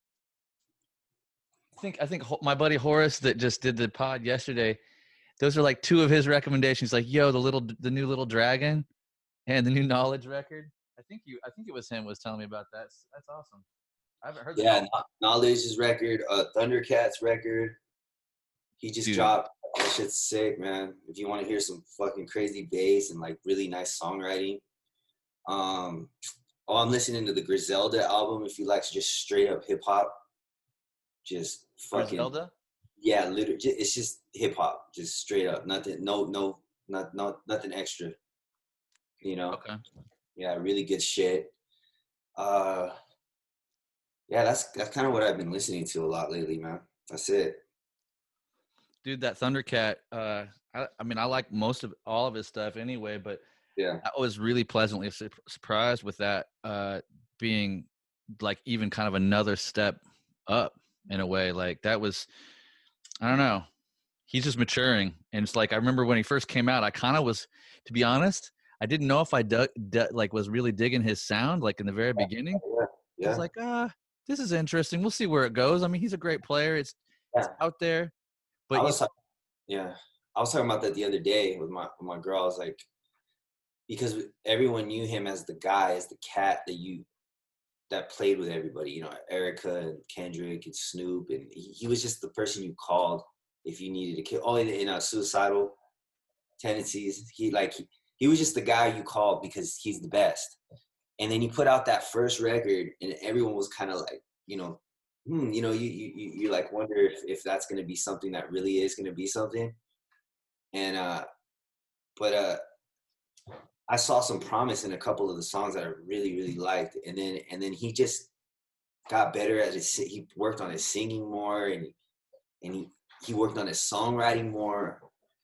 I think, I think Ho- my buddy Horace that just did the pod yesterday. Those are like two of his recommendations. Like, yo, the little, the new Little Dragon, and the new Knowledge record. I think you, I think it was him was telling me about that. That's awesome. I haven't heard that. Yeah, Kno- Knowledge's record, uh, Thundercats record. He just Dude. dropped. That shit's sick, man. If you want to hear some fucking crazy bass and like really nice songwriting. Um, oh, I'm listening to the Griselda album. If you like just straight up hip hop, just fucking Griselda? yeah, literally, it's just hip hop, just straight up. Nothing, no, no, not, not, nothing extra. You know? Okay. Yeah, really good shit. Uh, yeah, that's that's kind of what I've been listening to a lot lately, man. That's it. Dude, that Thundercat, uh, I, I mean, I like most of all of his stuff anyway, but Yeah, I was really pleasantly su- surprised with that uh, being like even kind of another step up in a way. Like that was, I don't know, he's just maturing. And it's like, I remember when he first came out, I kind of was, to be honest, I didn't know if I dug, d- like was really digging his sound, like in the very beginning. yeah, I yeah. was like, ah, this is interesting. We'll see where it goes. I mean, he's a great player. It's, it's Yeah. out there, but I you- was, talk- yeah, I was talking about that the other day with my with my girl. I was like, because everyone knew him as the guy, as the cat that you that played with everybody. You know, Erica and Kendrick and Snoop, and he, he was just the person you called if you needed to kill. Oh, in, in uh, suicidal tendencies, he like he, he was just the guy you called because he's the best. And then he put out that first record, and everyone was kind of like, you know, hmm, you know, you you you like wonder if, if that's gonna be something that really is gonna be something. And uh, but uh, I saw some promise in a couple of the songs that I really really liked, and then and then he just got better at his. He worked on his singing more, and and he he worked on his songwriting more.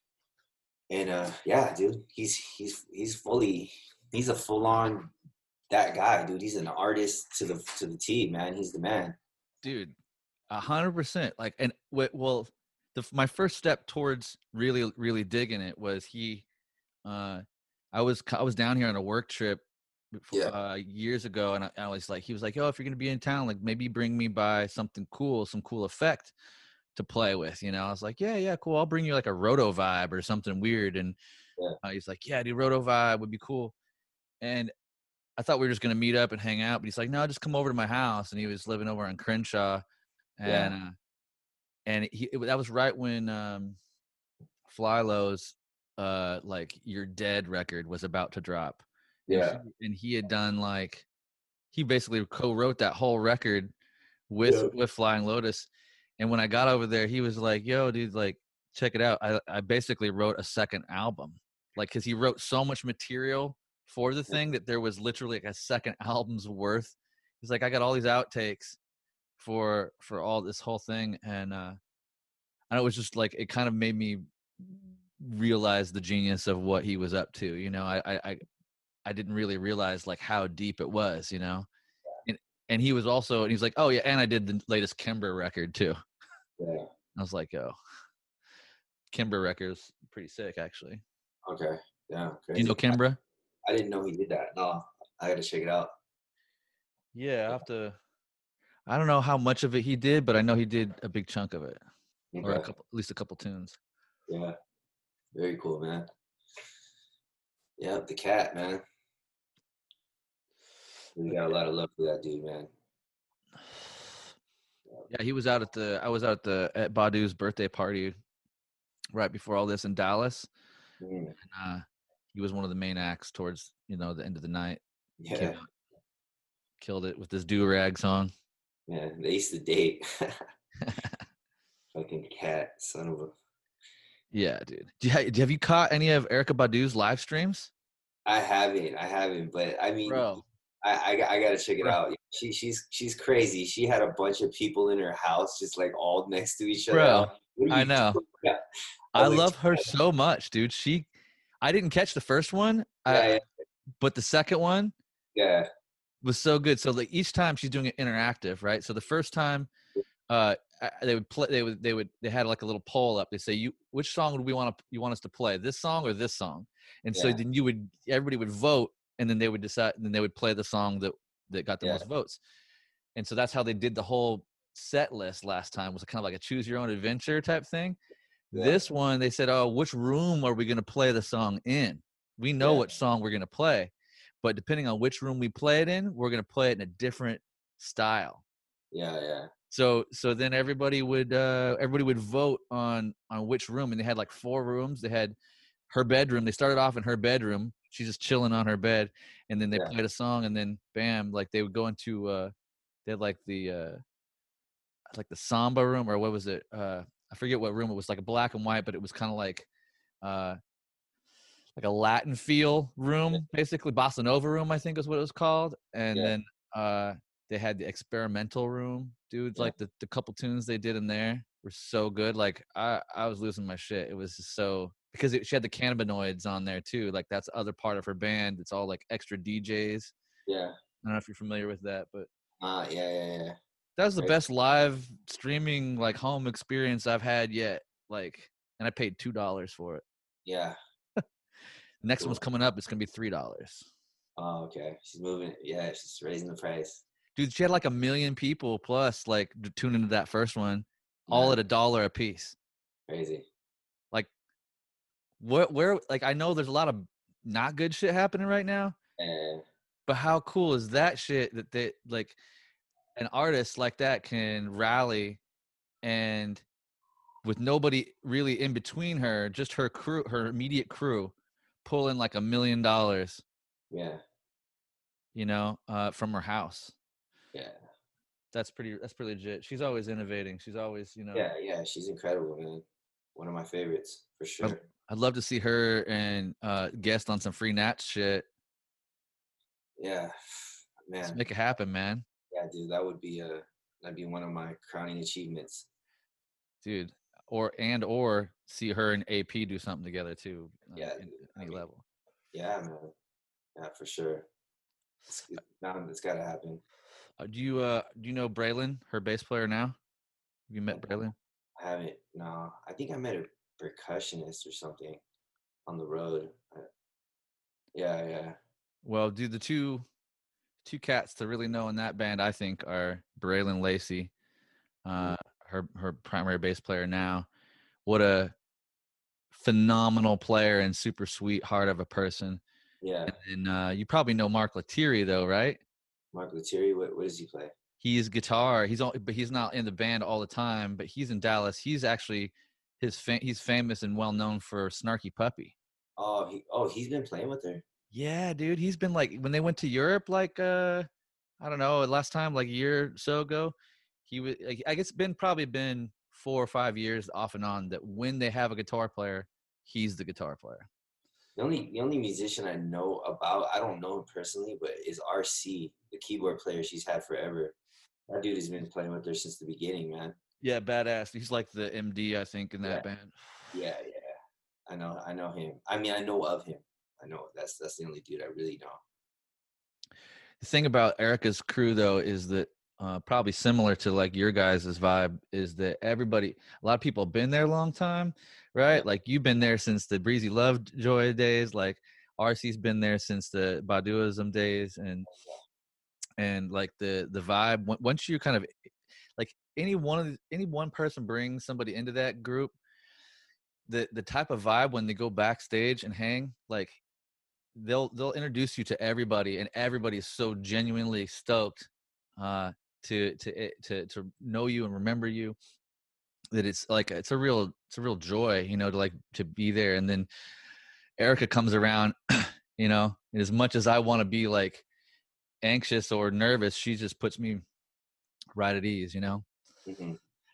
And uh, yeah, dude, he's he's he's fully he's a full on that guy, dude. He's an artist to the to the T, man. He's the man. dude, a hundred percent. Like, and w- well, the my first step towards really, really digging it was he. Uh, I was I was down here on a work trip, before, Yeah. uh, years ago, and I, I was like, he was like, "Oh, if you're gonna be in town, like maybe bring me by something cool, some cool effect to play with." You know, I was like, "Yeah, yeah, cool. I'll bring you like a roto vibe or something weird." And Yeah. uh, he's like, "Yeah, dude, roto vibe would be cool." And I thought we were just gonna meet up and hang out, but he's like, "No, just come over to my house." And he was living over on Crenshaw, and Yeah. uh, and he it, that was right when um, Flylo's uh, like "You're Dead" record was about to drop. And Yeah. he, and he had done like he basically co-wrote that whole record with Yeah. with Flying Lotus. And when I got over there, he was like, "Yo, dude, like, check it out. I I basically wrote a second album, like, because he wrote so much material for the thing that there was literally like a second album's worth. He's like, I got all these outtakes for for all this whole thing, and uh, and it was just like it kind of made me realize the genius of what he was up to. You know, I I I, I didn't really realize like how deep it was. You know, and and he was also and he's like, oh yeah, and I did the latest Kimber record too. Yeah. I was like, oh, Kimber record's pretty sick, actually. Okay. Yeah. Crazy. Do you know Kimbra? I, I didn't know he did that. No, I got to check it out. Yeah, I have to. I don't know how much of it he did, but I know he did a big chunk of it, Okay. or a couple, at least a couple tunes. Yeah. Very cool, man. Yeah, the cat, man. We got a lot of love for that dude, man. Yeah, he was out at the. I was out at the at Badu's birthday party right before all this in Dallas. Mm. And, uh, he was one of the main acts towards you know the end of the night. Yeah. Killed it with this do-rag song. Yeah, they used to date. Fucking cat, son of a. Yeah, dude. Do you, have you caught any of Erykah Badu's live streams? I haven't, I haven't, but I mean, Bro. I, I I gotta check it Bro. out. She she's she's crazy. She had a bunch of people in her house, just like all next to each other. Bro, What are I you know. doing? Yeah. I was like, love her so much, dude. She, I didn't catch the first one, Yeah, I, yeah. but the second one Yeah, was so good. So like each time she's doing it interactive, right? So the first time, uh, I- they would play. They would. They would. They had like a little poll up. They say, "You, which song would we want to? You want us to play? This song or this song?" And so Yeah. then you would. Everybody would vote, and then they would decide. And then they would play the song that that got the Yeah. most votes. And so that's how they did the whole set list last time. Was kind of like a choose your own adventure type thing. Yeah. This one, they said, "Oh, which room are we going to play the song in? We know Yeah. which song we're going to play, but depending on which room we play it in, we're going to play it in a different style." yeah, yeah. So, so then everybody would, uh, everybody would vote on on which room, and they had like four rooms. They had her bedroom. They started off in her bedroom. She's just chilling on her bed, and then they Yeah. played a song, and then bam, like they would go into, uh, they had like the, uh, like the samba room, or what was it? Uh, I forget what room it was. Like a black and white, but it was kind of like, uh, like a Latin feel room, basically bossa nova room, I think is what it was called. And Yeah. then uh, they had the experimental room, dude. Yeah. Like the, the couple tunes they did in there were so good. Like I, I was losing my shit. It was just so because it, she had the cannabinoids on there too. Like that's the other part of her band. It's all like extra D Js. Yeah. I don't know if you're familiar with that, but Uh, yeah, yeah, yeah. that was the Right. best live streaming like home experience I've had yet. Like, and I paid two dollars for it. Yeah. The next Cool. one's coming up. It's gonna be three dollars. Oh, okay. She's moving. Yeah, she's raising the price. Dude, she had like a million people plus like to tune into that first one, all Yeah, at a dollar a piece. crazy. Like, where, where, like, I know there's a lot of not good shit happening right now, And but how cool is that shit that they like an artist like that can rally and with nobody really in between her, just her crew, her immediate crew, pull in like a million dollars, yeah, you know, uh, from her house. yeah, That's pretty. That's pretty legit. She's always innovating. She's always, you know. yeah, yeah. She's incredible, man. One of my favorites for sure. I'd love to see her and uh, guest on some Free Nats shit. Yeah, Let's man. make it happen, man, Yeah, dude, that would be a that'd be one of my crowning achievements. dude. Or and or see her and A P do something together too. Uh, Yeah, in, dude, I any mean, level. Yeah, man. Yeah, for sure. It's, it, now it's got to happen. Uh, do you uh do you know Braylon, her bass player now? Have you met Braylon? I haven't. No, I think I met a percussionist or something on the road. I, yeah, yeah, Well, dude, the two two cats to really know in that band, I think, are Braylon Lacey, uh, her her primary bass player now. What a phenomenal player and super sweet heart of a person. yeah. And uh, you probably know Mark Lettieri though, right? Mark Lettieri, what what does he play? He's guitar. He's all, but he's not in the band all the time. But he's in Dallas. He's actually his fa- he's famous and well known for Snarky Puppy. Oh, he oh he's been playing with her. Yeah, dude. He's been like when they went to Europe, like uh, I don't know, last time like a year or so ago. he was like, I guess it's been probably been four or five years off and on that when they have a guitar player, he's the guitar player. The only the only musician I know about, I don't know him personally, but is R C, the keyboard player she's had forever. That dude has been playing with her since the beginning, man. Yeah, badass. He's like the M D, I think, in that Yeah. band. Yeah, yeah. I know I know him. I mean, I know of him. I know that's that's the only dude I really know. The thing about Erica's crew, though, is that uh, probably similar to like your guys' vibe is that everybody, a lot of people have been there a long time, right? Yeah. Like you've been there since the Breezy Lovejoy days. Like R C's been there since the Baduism days, and and like the the vibe. on- Once you kind of like any one of the, any one person brings somebody into that group, the the type of vibe when they go backstage and hang, like they'll they'll introduce you to everybody, and everybody is so genuinely stoked uh to to it- to to know you and remember you, that it's like it's a real it's a real joy, you know, to like to be there. And then Erica comes around, you know, and as much as I want to be like anxious or nervous, she just puts me right at ease, you know. hmm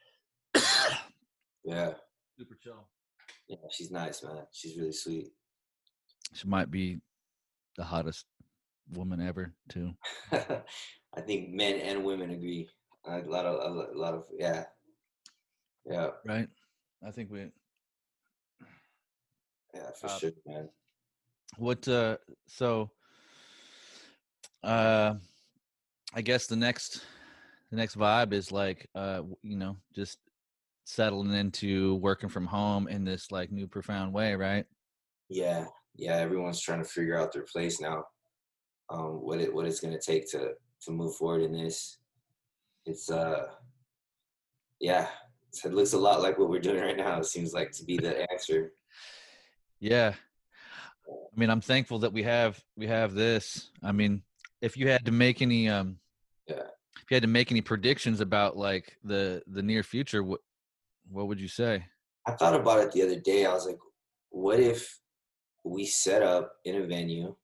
Yeah. Super chill. Yeah, she's nice, man. She's really sweet. She might be the hottest woman ever too. I think men and women agree. A lot of, a lo- a lot of, yeah, yeah, Right, I think we yeah, for Uh, sure, man. what uh so uh I guess the next the next vibe is like uh w- you know, just settling into working from home in this like new profound way, right? Yeah, yeah. Everyone's trying to figure out their place now. Um, what it what it's gonna take to to move forward in this. It's uh, yeah. It looks a lot like what we're doing right now. It seems like to be the answer. Yeah, I mean, I'm thankful that we have we have this. I mean, if you had to make any um Yeah. if you had to make any predictions about like the the near future, what what would you say? I thought about it the other day. I was like, what if we set up in a venue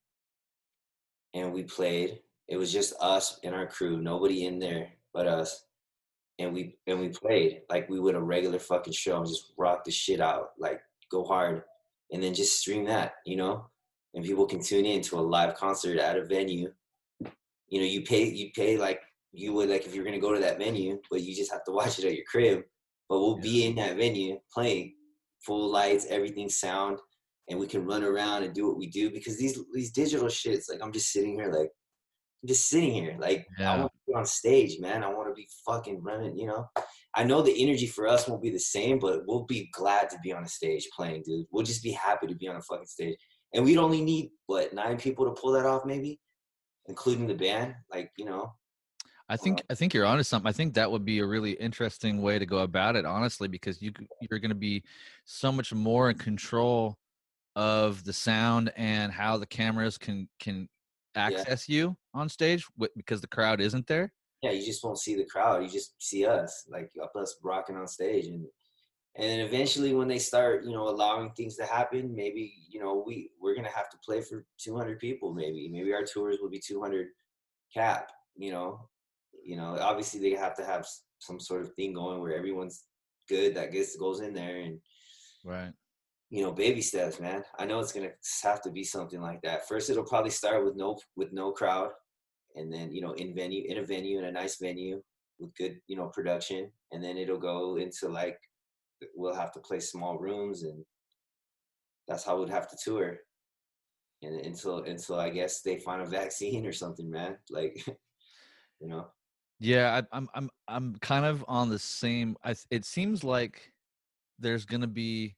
and we played? It was just us and our crew, nobody in there but us. And we and we played like we would a regular fucking show and just rock the shit out, like go hard, and then just stream that, you know? And people can tune in to a live concert at a venue. You know, you pay you pay like you would like if you're gonna go to that venue, but you just have to watch it at your crib. But we'll be in that venue playing full lights, everything sound, and we can run around and do what we do because these these digital shits, like I'm just sitting here like I'm just sitting here. Like I Yeah. want to be on stage, man. I want to be fucking running, you know. I know the energy for us won't be the same, but we'll be glad to be on a stage playing, dude. We'll just be happy to be on a fucking stage. And we'd only need what, nine people to pull that off, maybe, including the band. Like, you know. I Uh, think I think you're onto something. I think that would be a really interesting way to go about it, honestly, because you c- you're going to be so much more in control of the sound and how the cameras can can yeah. access you on stage wi- because the crowd isn't there. Yeah, you just won't see the crowd. You just see us, like us rocking on stage. And and then eventually when they start, you know, allowing things to happen, maybe, you know, we, we're going to have to play for two hundred people, maybe. Maybe our tours will be two hundred cap, you know. You know, obviously they have to have s- some sort of thing going where everyone's good that gets goes in there and, Right. you know, baby steps, man. I know it's going to have to be something like that. First, it'll probably start with no with no crowd, and then, you know, in venue in a venue in a nice venue with good, you know, production, and then it'll go into like we'll have to play small rooms, and that's how we'd have to tour, and until until I guess they find a vaccine or something, man. Like, you know, Yeah, I, I'm I'm I'm kind of on the same. I, th- it seems like there's going to be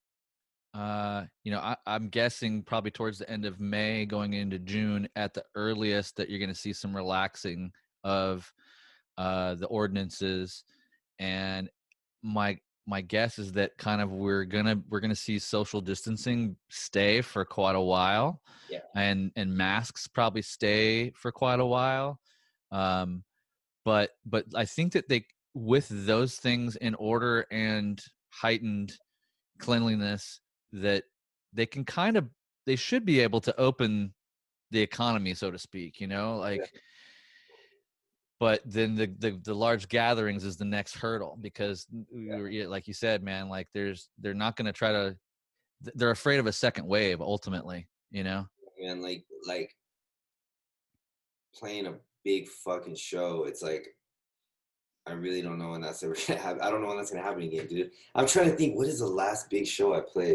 uh you know, I, I'm guessing probably towards the end of May going into June at the earliest that you're going to see some relaxing of uh the ordinances. And my my guess is that kind of we're gonna we're gonna see social distancing stay for quite a while, yeah, and and masks probably stay for quite a while. um but but I think that they, with those things in order and heightened cleanliness, that they can kind of they should be able to open the economy, so to speak, you know, yeah, like. but then the, the the large gatherings is the next hurdle, because we Yeah. were, like you said, man, like there's they're not going to try to, they're afraid of a second wave ultimately, you know. And like like playing a big fucking show, it's like I really don't know when that's ever gonna happen. I don't know when that's gonna happen again, dude. I'm trying to think, what is the last big show I played?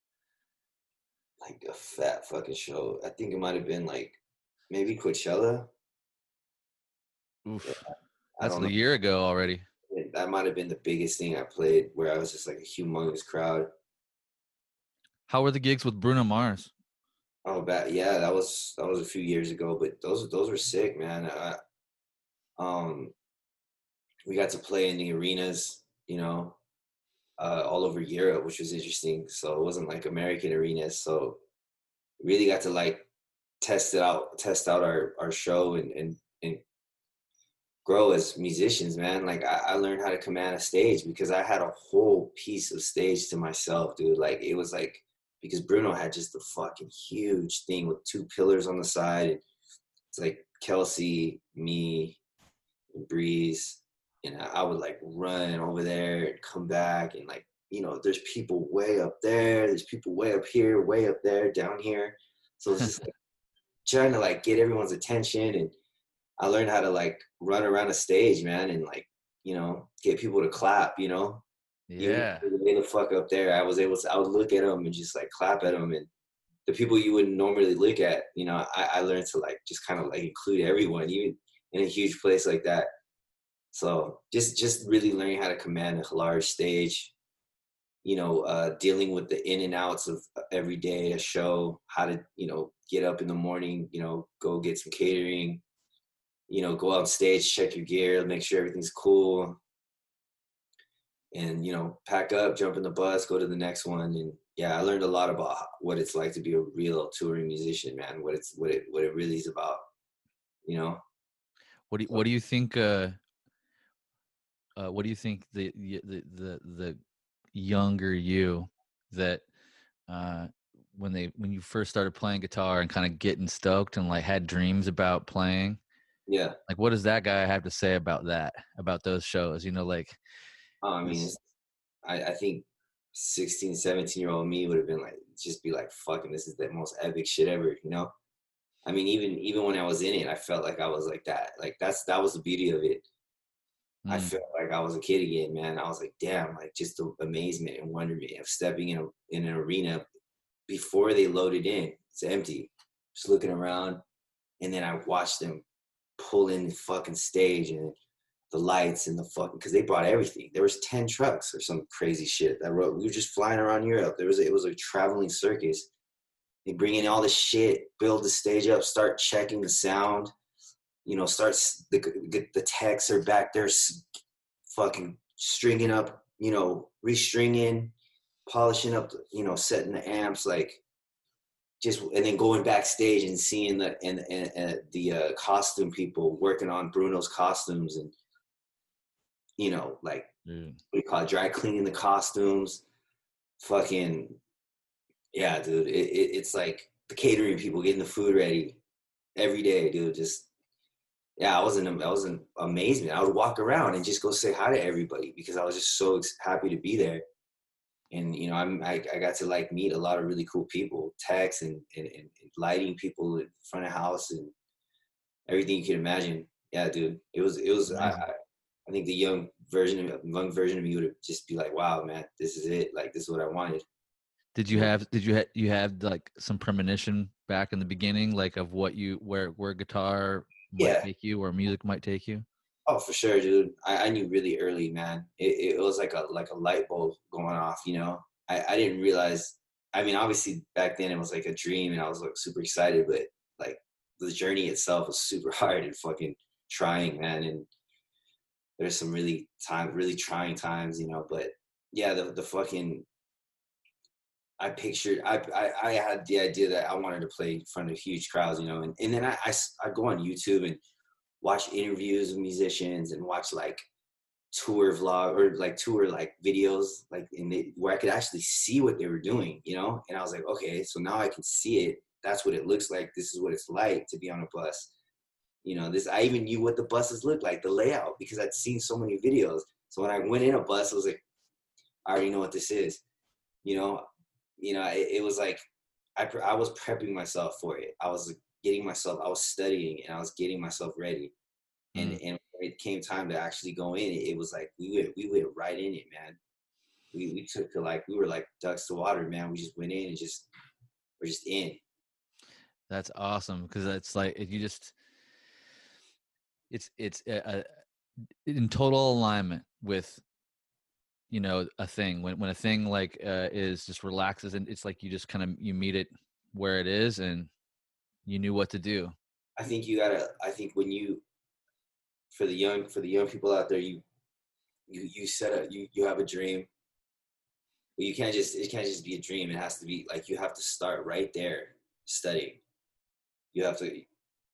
Like a fat fucking show. I think it might have been like maybe Coachella. Oof. Yeah, I That's don't a know. year ago already. That might have been the biggest thing I played, where I was just like a humongous crowd. How were the gigs with Bruno Mars? Oh, bad. Yeah, that was that was a few years ago, but those those were sick, man. I, um, we got to play in the arenas, you know, uh, all over Europe, which was interesting. So it wasn't like American arenas. So really got to like test it out, test out our our show and and and grow as musicians, man. Like I, I learned how to command a stage because I had a whole piece of stage to myself, dude. Like it was like, because Bruno had just a fucking huge thing with two pillars on the side. And it's like Kelsey, me, and Breeze, and I, I would like run over there and come back, and like, you know, there's people way up there, there's people way up here, way up there, down here. So it's just like trying to like get everyone's attention, and I learned how to like run around a stage, man, and like, you know, get people to clap, you know. Yeah. Even way the fuck up there, I was able to, I would look at them and just like clap at them, and the people you wouldn't normally look at, you know, I, I learned to like just kind of like include everyone, even in a huge place like that. So just just really learning how to command a large stage, you know, uh, dealing with the in and outs of every day, a show, how to, you know, get up in the morning, you know, go get some catering, you know, go out on stage, check your gear, make sure everything's cool, and, you know, pack up, jump in the bus, go to the next one. And yeah, I learned a lot about what it's like to be a real touring musician, man, what it's, what it, what it really is about, you know? What do you, So, what do you think, uh, uh, what do you think the, the, the, the younger you that, uh, when they, when you first started playing guitar and kind of getting stoked and like had dreams about playing, yeah. like, what does that guy have to say about that, about those shows? You know, like, Oh, I mean, this, it's, I, I think sixteen, seventeen year old me would have been like, just be like, fucking, this is the most epic shit ever, you know? I mean, even, even when I was in it, I felt like I was like that. Like that's, that was the beauty of it. I mm, felt like I was a kid again, man. I was like, damn, like just the amazement and wonderment of stepping in a, in an arena before they loaded in. It's empty. Just looking around. And then I watched them pull in the fucking stage and the lights and the fucking, because they brought everything. There was ten trucks or some crazy shit that rode. We were just flying around Europe. There was a, it was a traveling circus. They bring in all the shit, build the stage up, start checking the sound. You know, starts the the techs are back there, fucking stringing up. You know, restringing, polishing up. You know, setting the amps, like just, and then going backstage and seeing the and, and, and the uh, costume people working on Bruno's costumes, and you know, like dude. what do you call it, dry cleaning the costumes. Fucking yeah, dude. It, it, it's like the catering people getting the food ready every day, dude. Just yeah, I wasn't, I was in amazement. I would walk around and just go say hi to everybody because I was just so happy to be there. And, you know, I'm, I, I got to like meet a lot of really cool people, techs and, and, and lighting people in front of house and everything you can imagine. Yeah, dude, it was, it was, I, I, I think the young version of, young version of me would just be like, wow, man, this is it. Like, this is what I wanted. Did you have, did you have, you had like some premonition back in the beginning, like of what you, where, where guitar might Yeah. take you or music might take you? Oh, for sure, dude. I, I knew really early, man. It, it was like a like a light bulb going off, you know. I, I didn't realize. I mean, obviously back then it was like a dream, and I was like super excited. But like the journey itself was super hard and fucking trying, man. And there's some really time, really trying times, you know. But yeah, the the fucking. I pictured. I I, I had the idea that I wanted to play in front of huge crowds, you know. And and then I I, I go on YouTube and watch interviews with musicians and watch like tour vlog or like tour like videos like in the, where I could actually see what they were doing, you know. And I was like, okay, so now I can see it. That's what it looks like. This is what it's like to be on a bus. You know, this, I even knew what the buses looked like, the layout, because I'd seen so many videos. So when I went in a bus, I was like, I already know what this is. You know, you know, it, it was like, I, I was prepping myself for it. I was getting myself, I was studying and I was getting myself ready. And, mm. and when it came time to actually go in, it was like, we went, we went right in it, man. We, we took to like, we were like ducks to water, man. We just went in and just, we're just in. That's awesome. Cause it's like, you just, it's, it's a, a, in total alignment with, you know, a thing when, when a thing like uh, is just relaxes, and it's like, you just kind of, you meet it where it is and you knew what to do. I think you gotta, I think when you, for the young, for the young people out there, you, you, you set a, you, you have a dream, but you can't just, it can't just be a dream. It has to be like, you have to start right there studying. You have to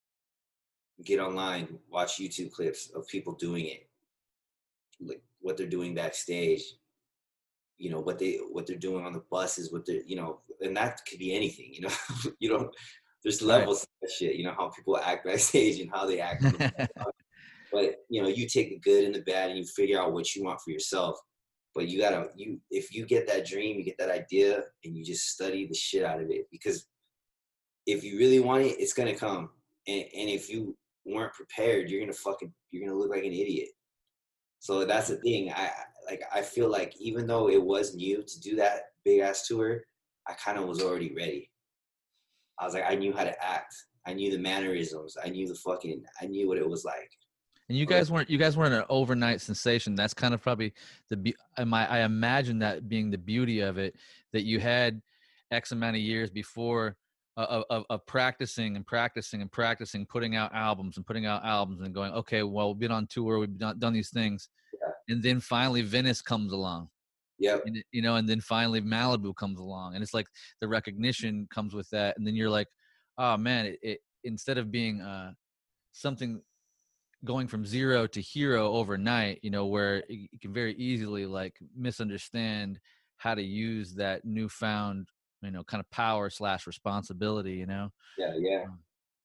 get online, watch YouTube clips of people doing it, like what they're doing backstage, you know, what they, what they're doing on the buses, what they're, you know, and that could be anything, you know, you know, there's levels right. of shit, you know, how people act backstage and how they act. On the but, you know, you take the good and the bad and you figure out what you want for yourself. But you gotta, you, if you get that dream, you get that idea and you just study the shit out of it, because if you really want it, it's going to come. And, and if you weren't prepared, you're going to fucking, you're going to look like an idiot. So that's the thing. I like, I feel like even though it was new to do that big ass tour, I kind of was already ready. I was like, I knew how to act. I knew the mannerisms. I knew the fucking, I knew what it was like. And you guys weren't, you guys weren't an overnight sensation. That's kind of probably the, I imagine that being the beauty of it, that you had X amount of years before Of, of, of practicing and practicing and practicing, putting out albums and putting out albums and going, okay, well, we've been on tour, we've done, done these things. Yeah. And then finally Venice comes along. Yeah. You know, and then finally Malibu comes along. And it's like the recognition comes with that. And then you're like, oh man, it, it instead of being uh, something going from zero to hero overnight, you know, where you can very easily like misunderstand how to use that newfound, you know, kind of power slash responsibility, you know? Yeah. Yeah. Um,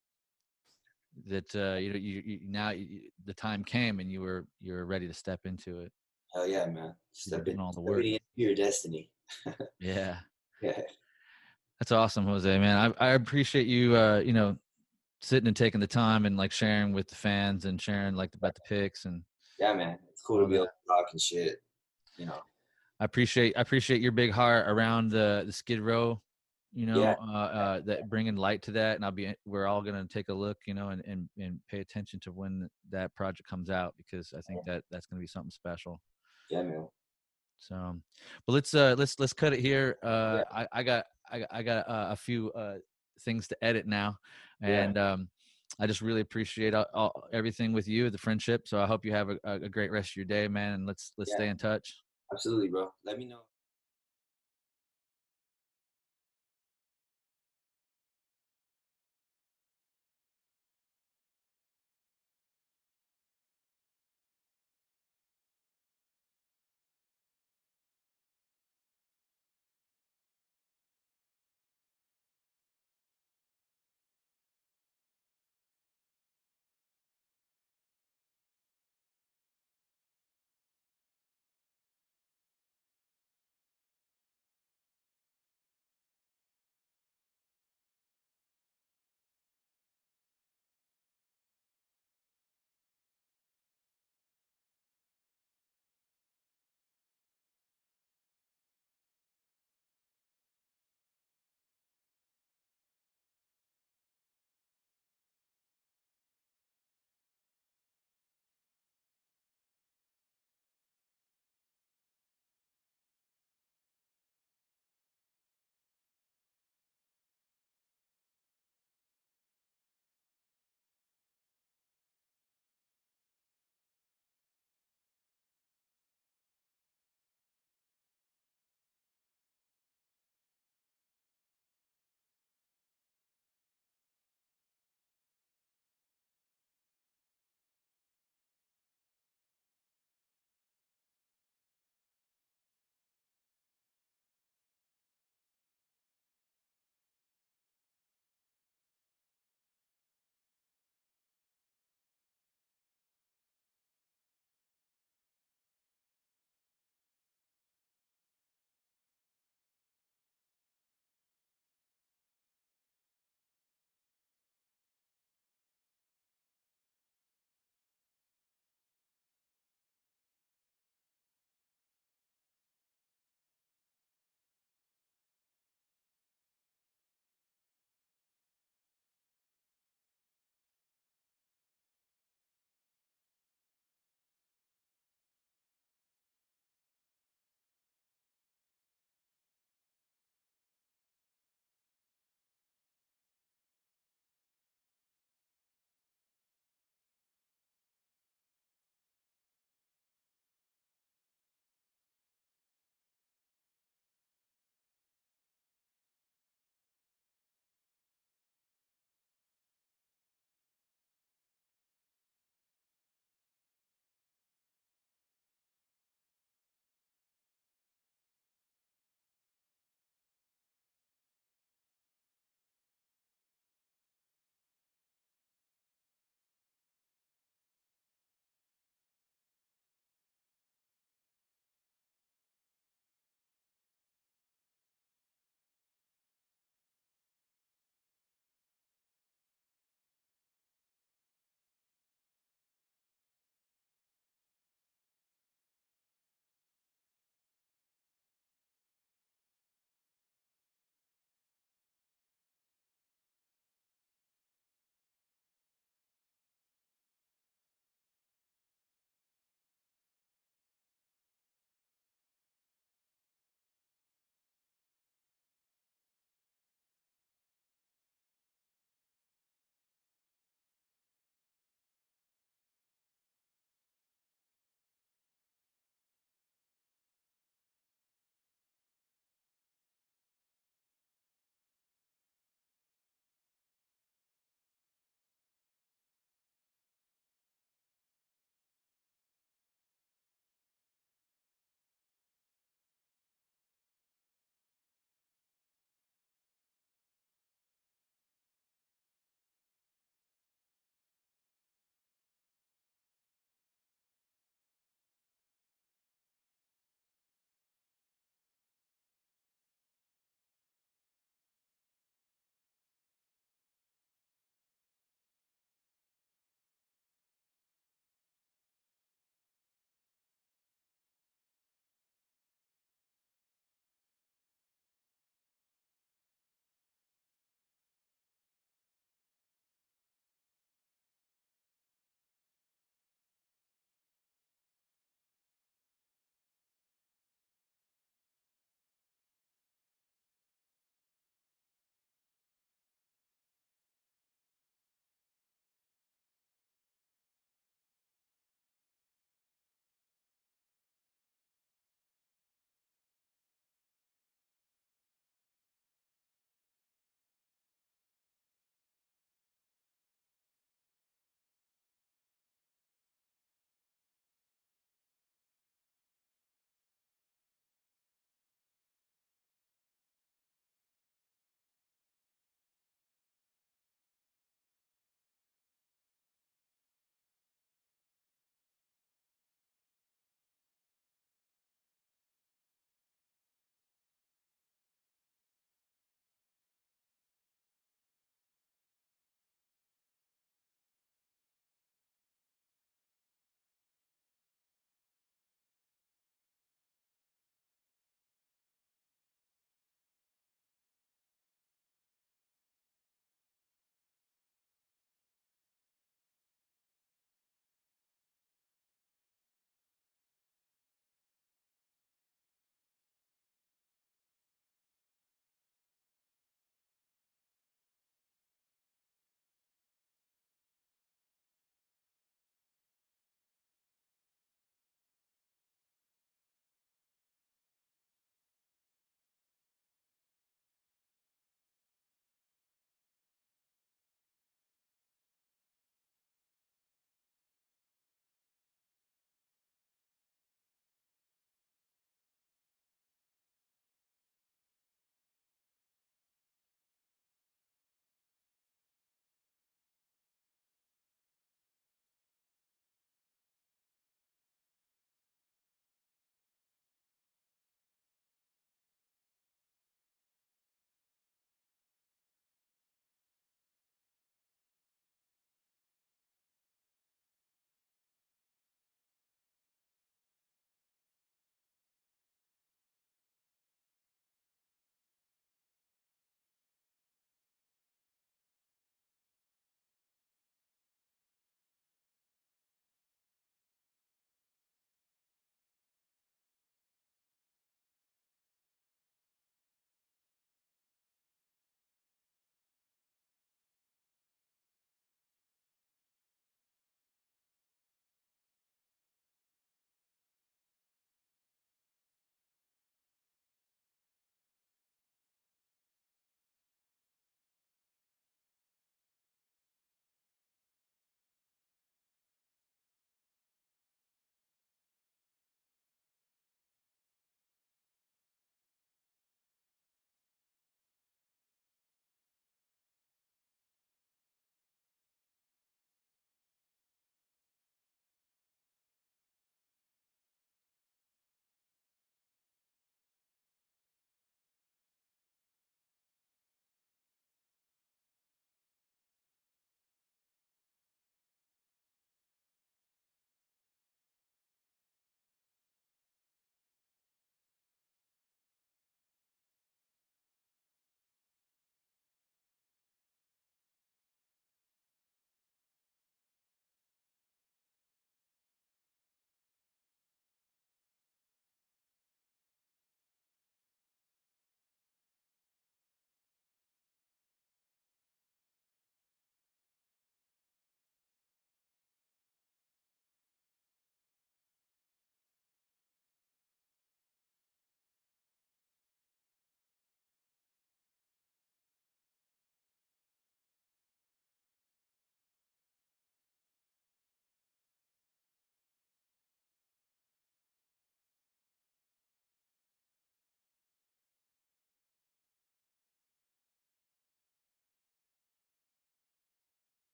that, uh, you know, you, you now you, the time came and you were, you were ready to step into it. Hell yeah, man. Step in, all the work. into your destiny. Yeah. Yeah. That's awesome, Jose, man. I, I appreciate you, uh, you know, sitting and taking the time and like sharing with the fans and sharing like about the picks and. Yeah, man. It's cool to be able to talk and shit, you know. I appreciate I appreciate your big heart around the the Skid Row, you know, yeah. uh, uh, that bringing light to that, and I'll be we're all gonna take a look, you know, and, and and pay attention to when that project comes out, because I think that that's gonna be something special. Yeah, man. So, but let's uh let's let's cut it here. Uh, yeah. I I got I I got uh, a few uh things to edit now, and yeah. um. I just really appreciate all, all, everything with you, the friendship. So I hope you have a, a great rest of your day, man. And let's let's yeah. stay in touch. Absolutely, bro. Let me know.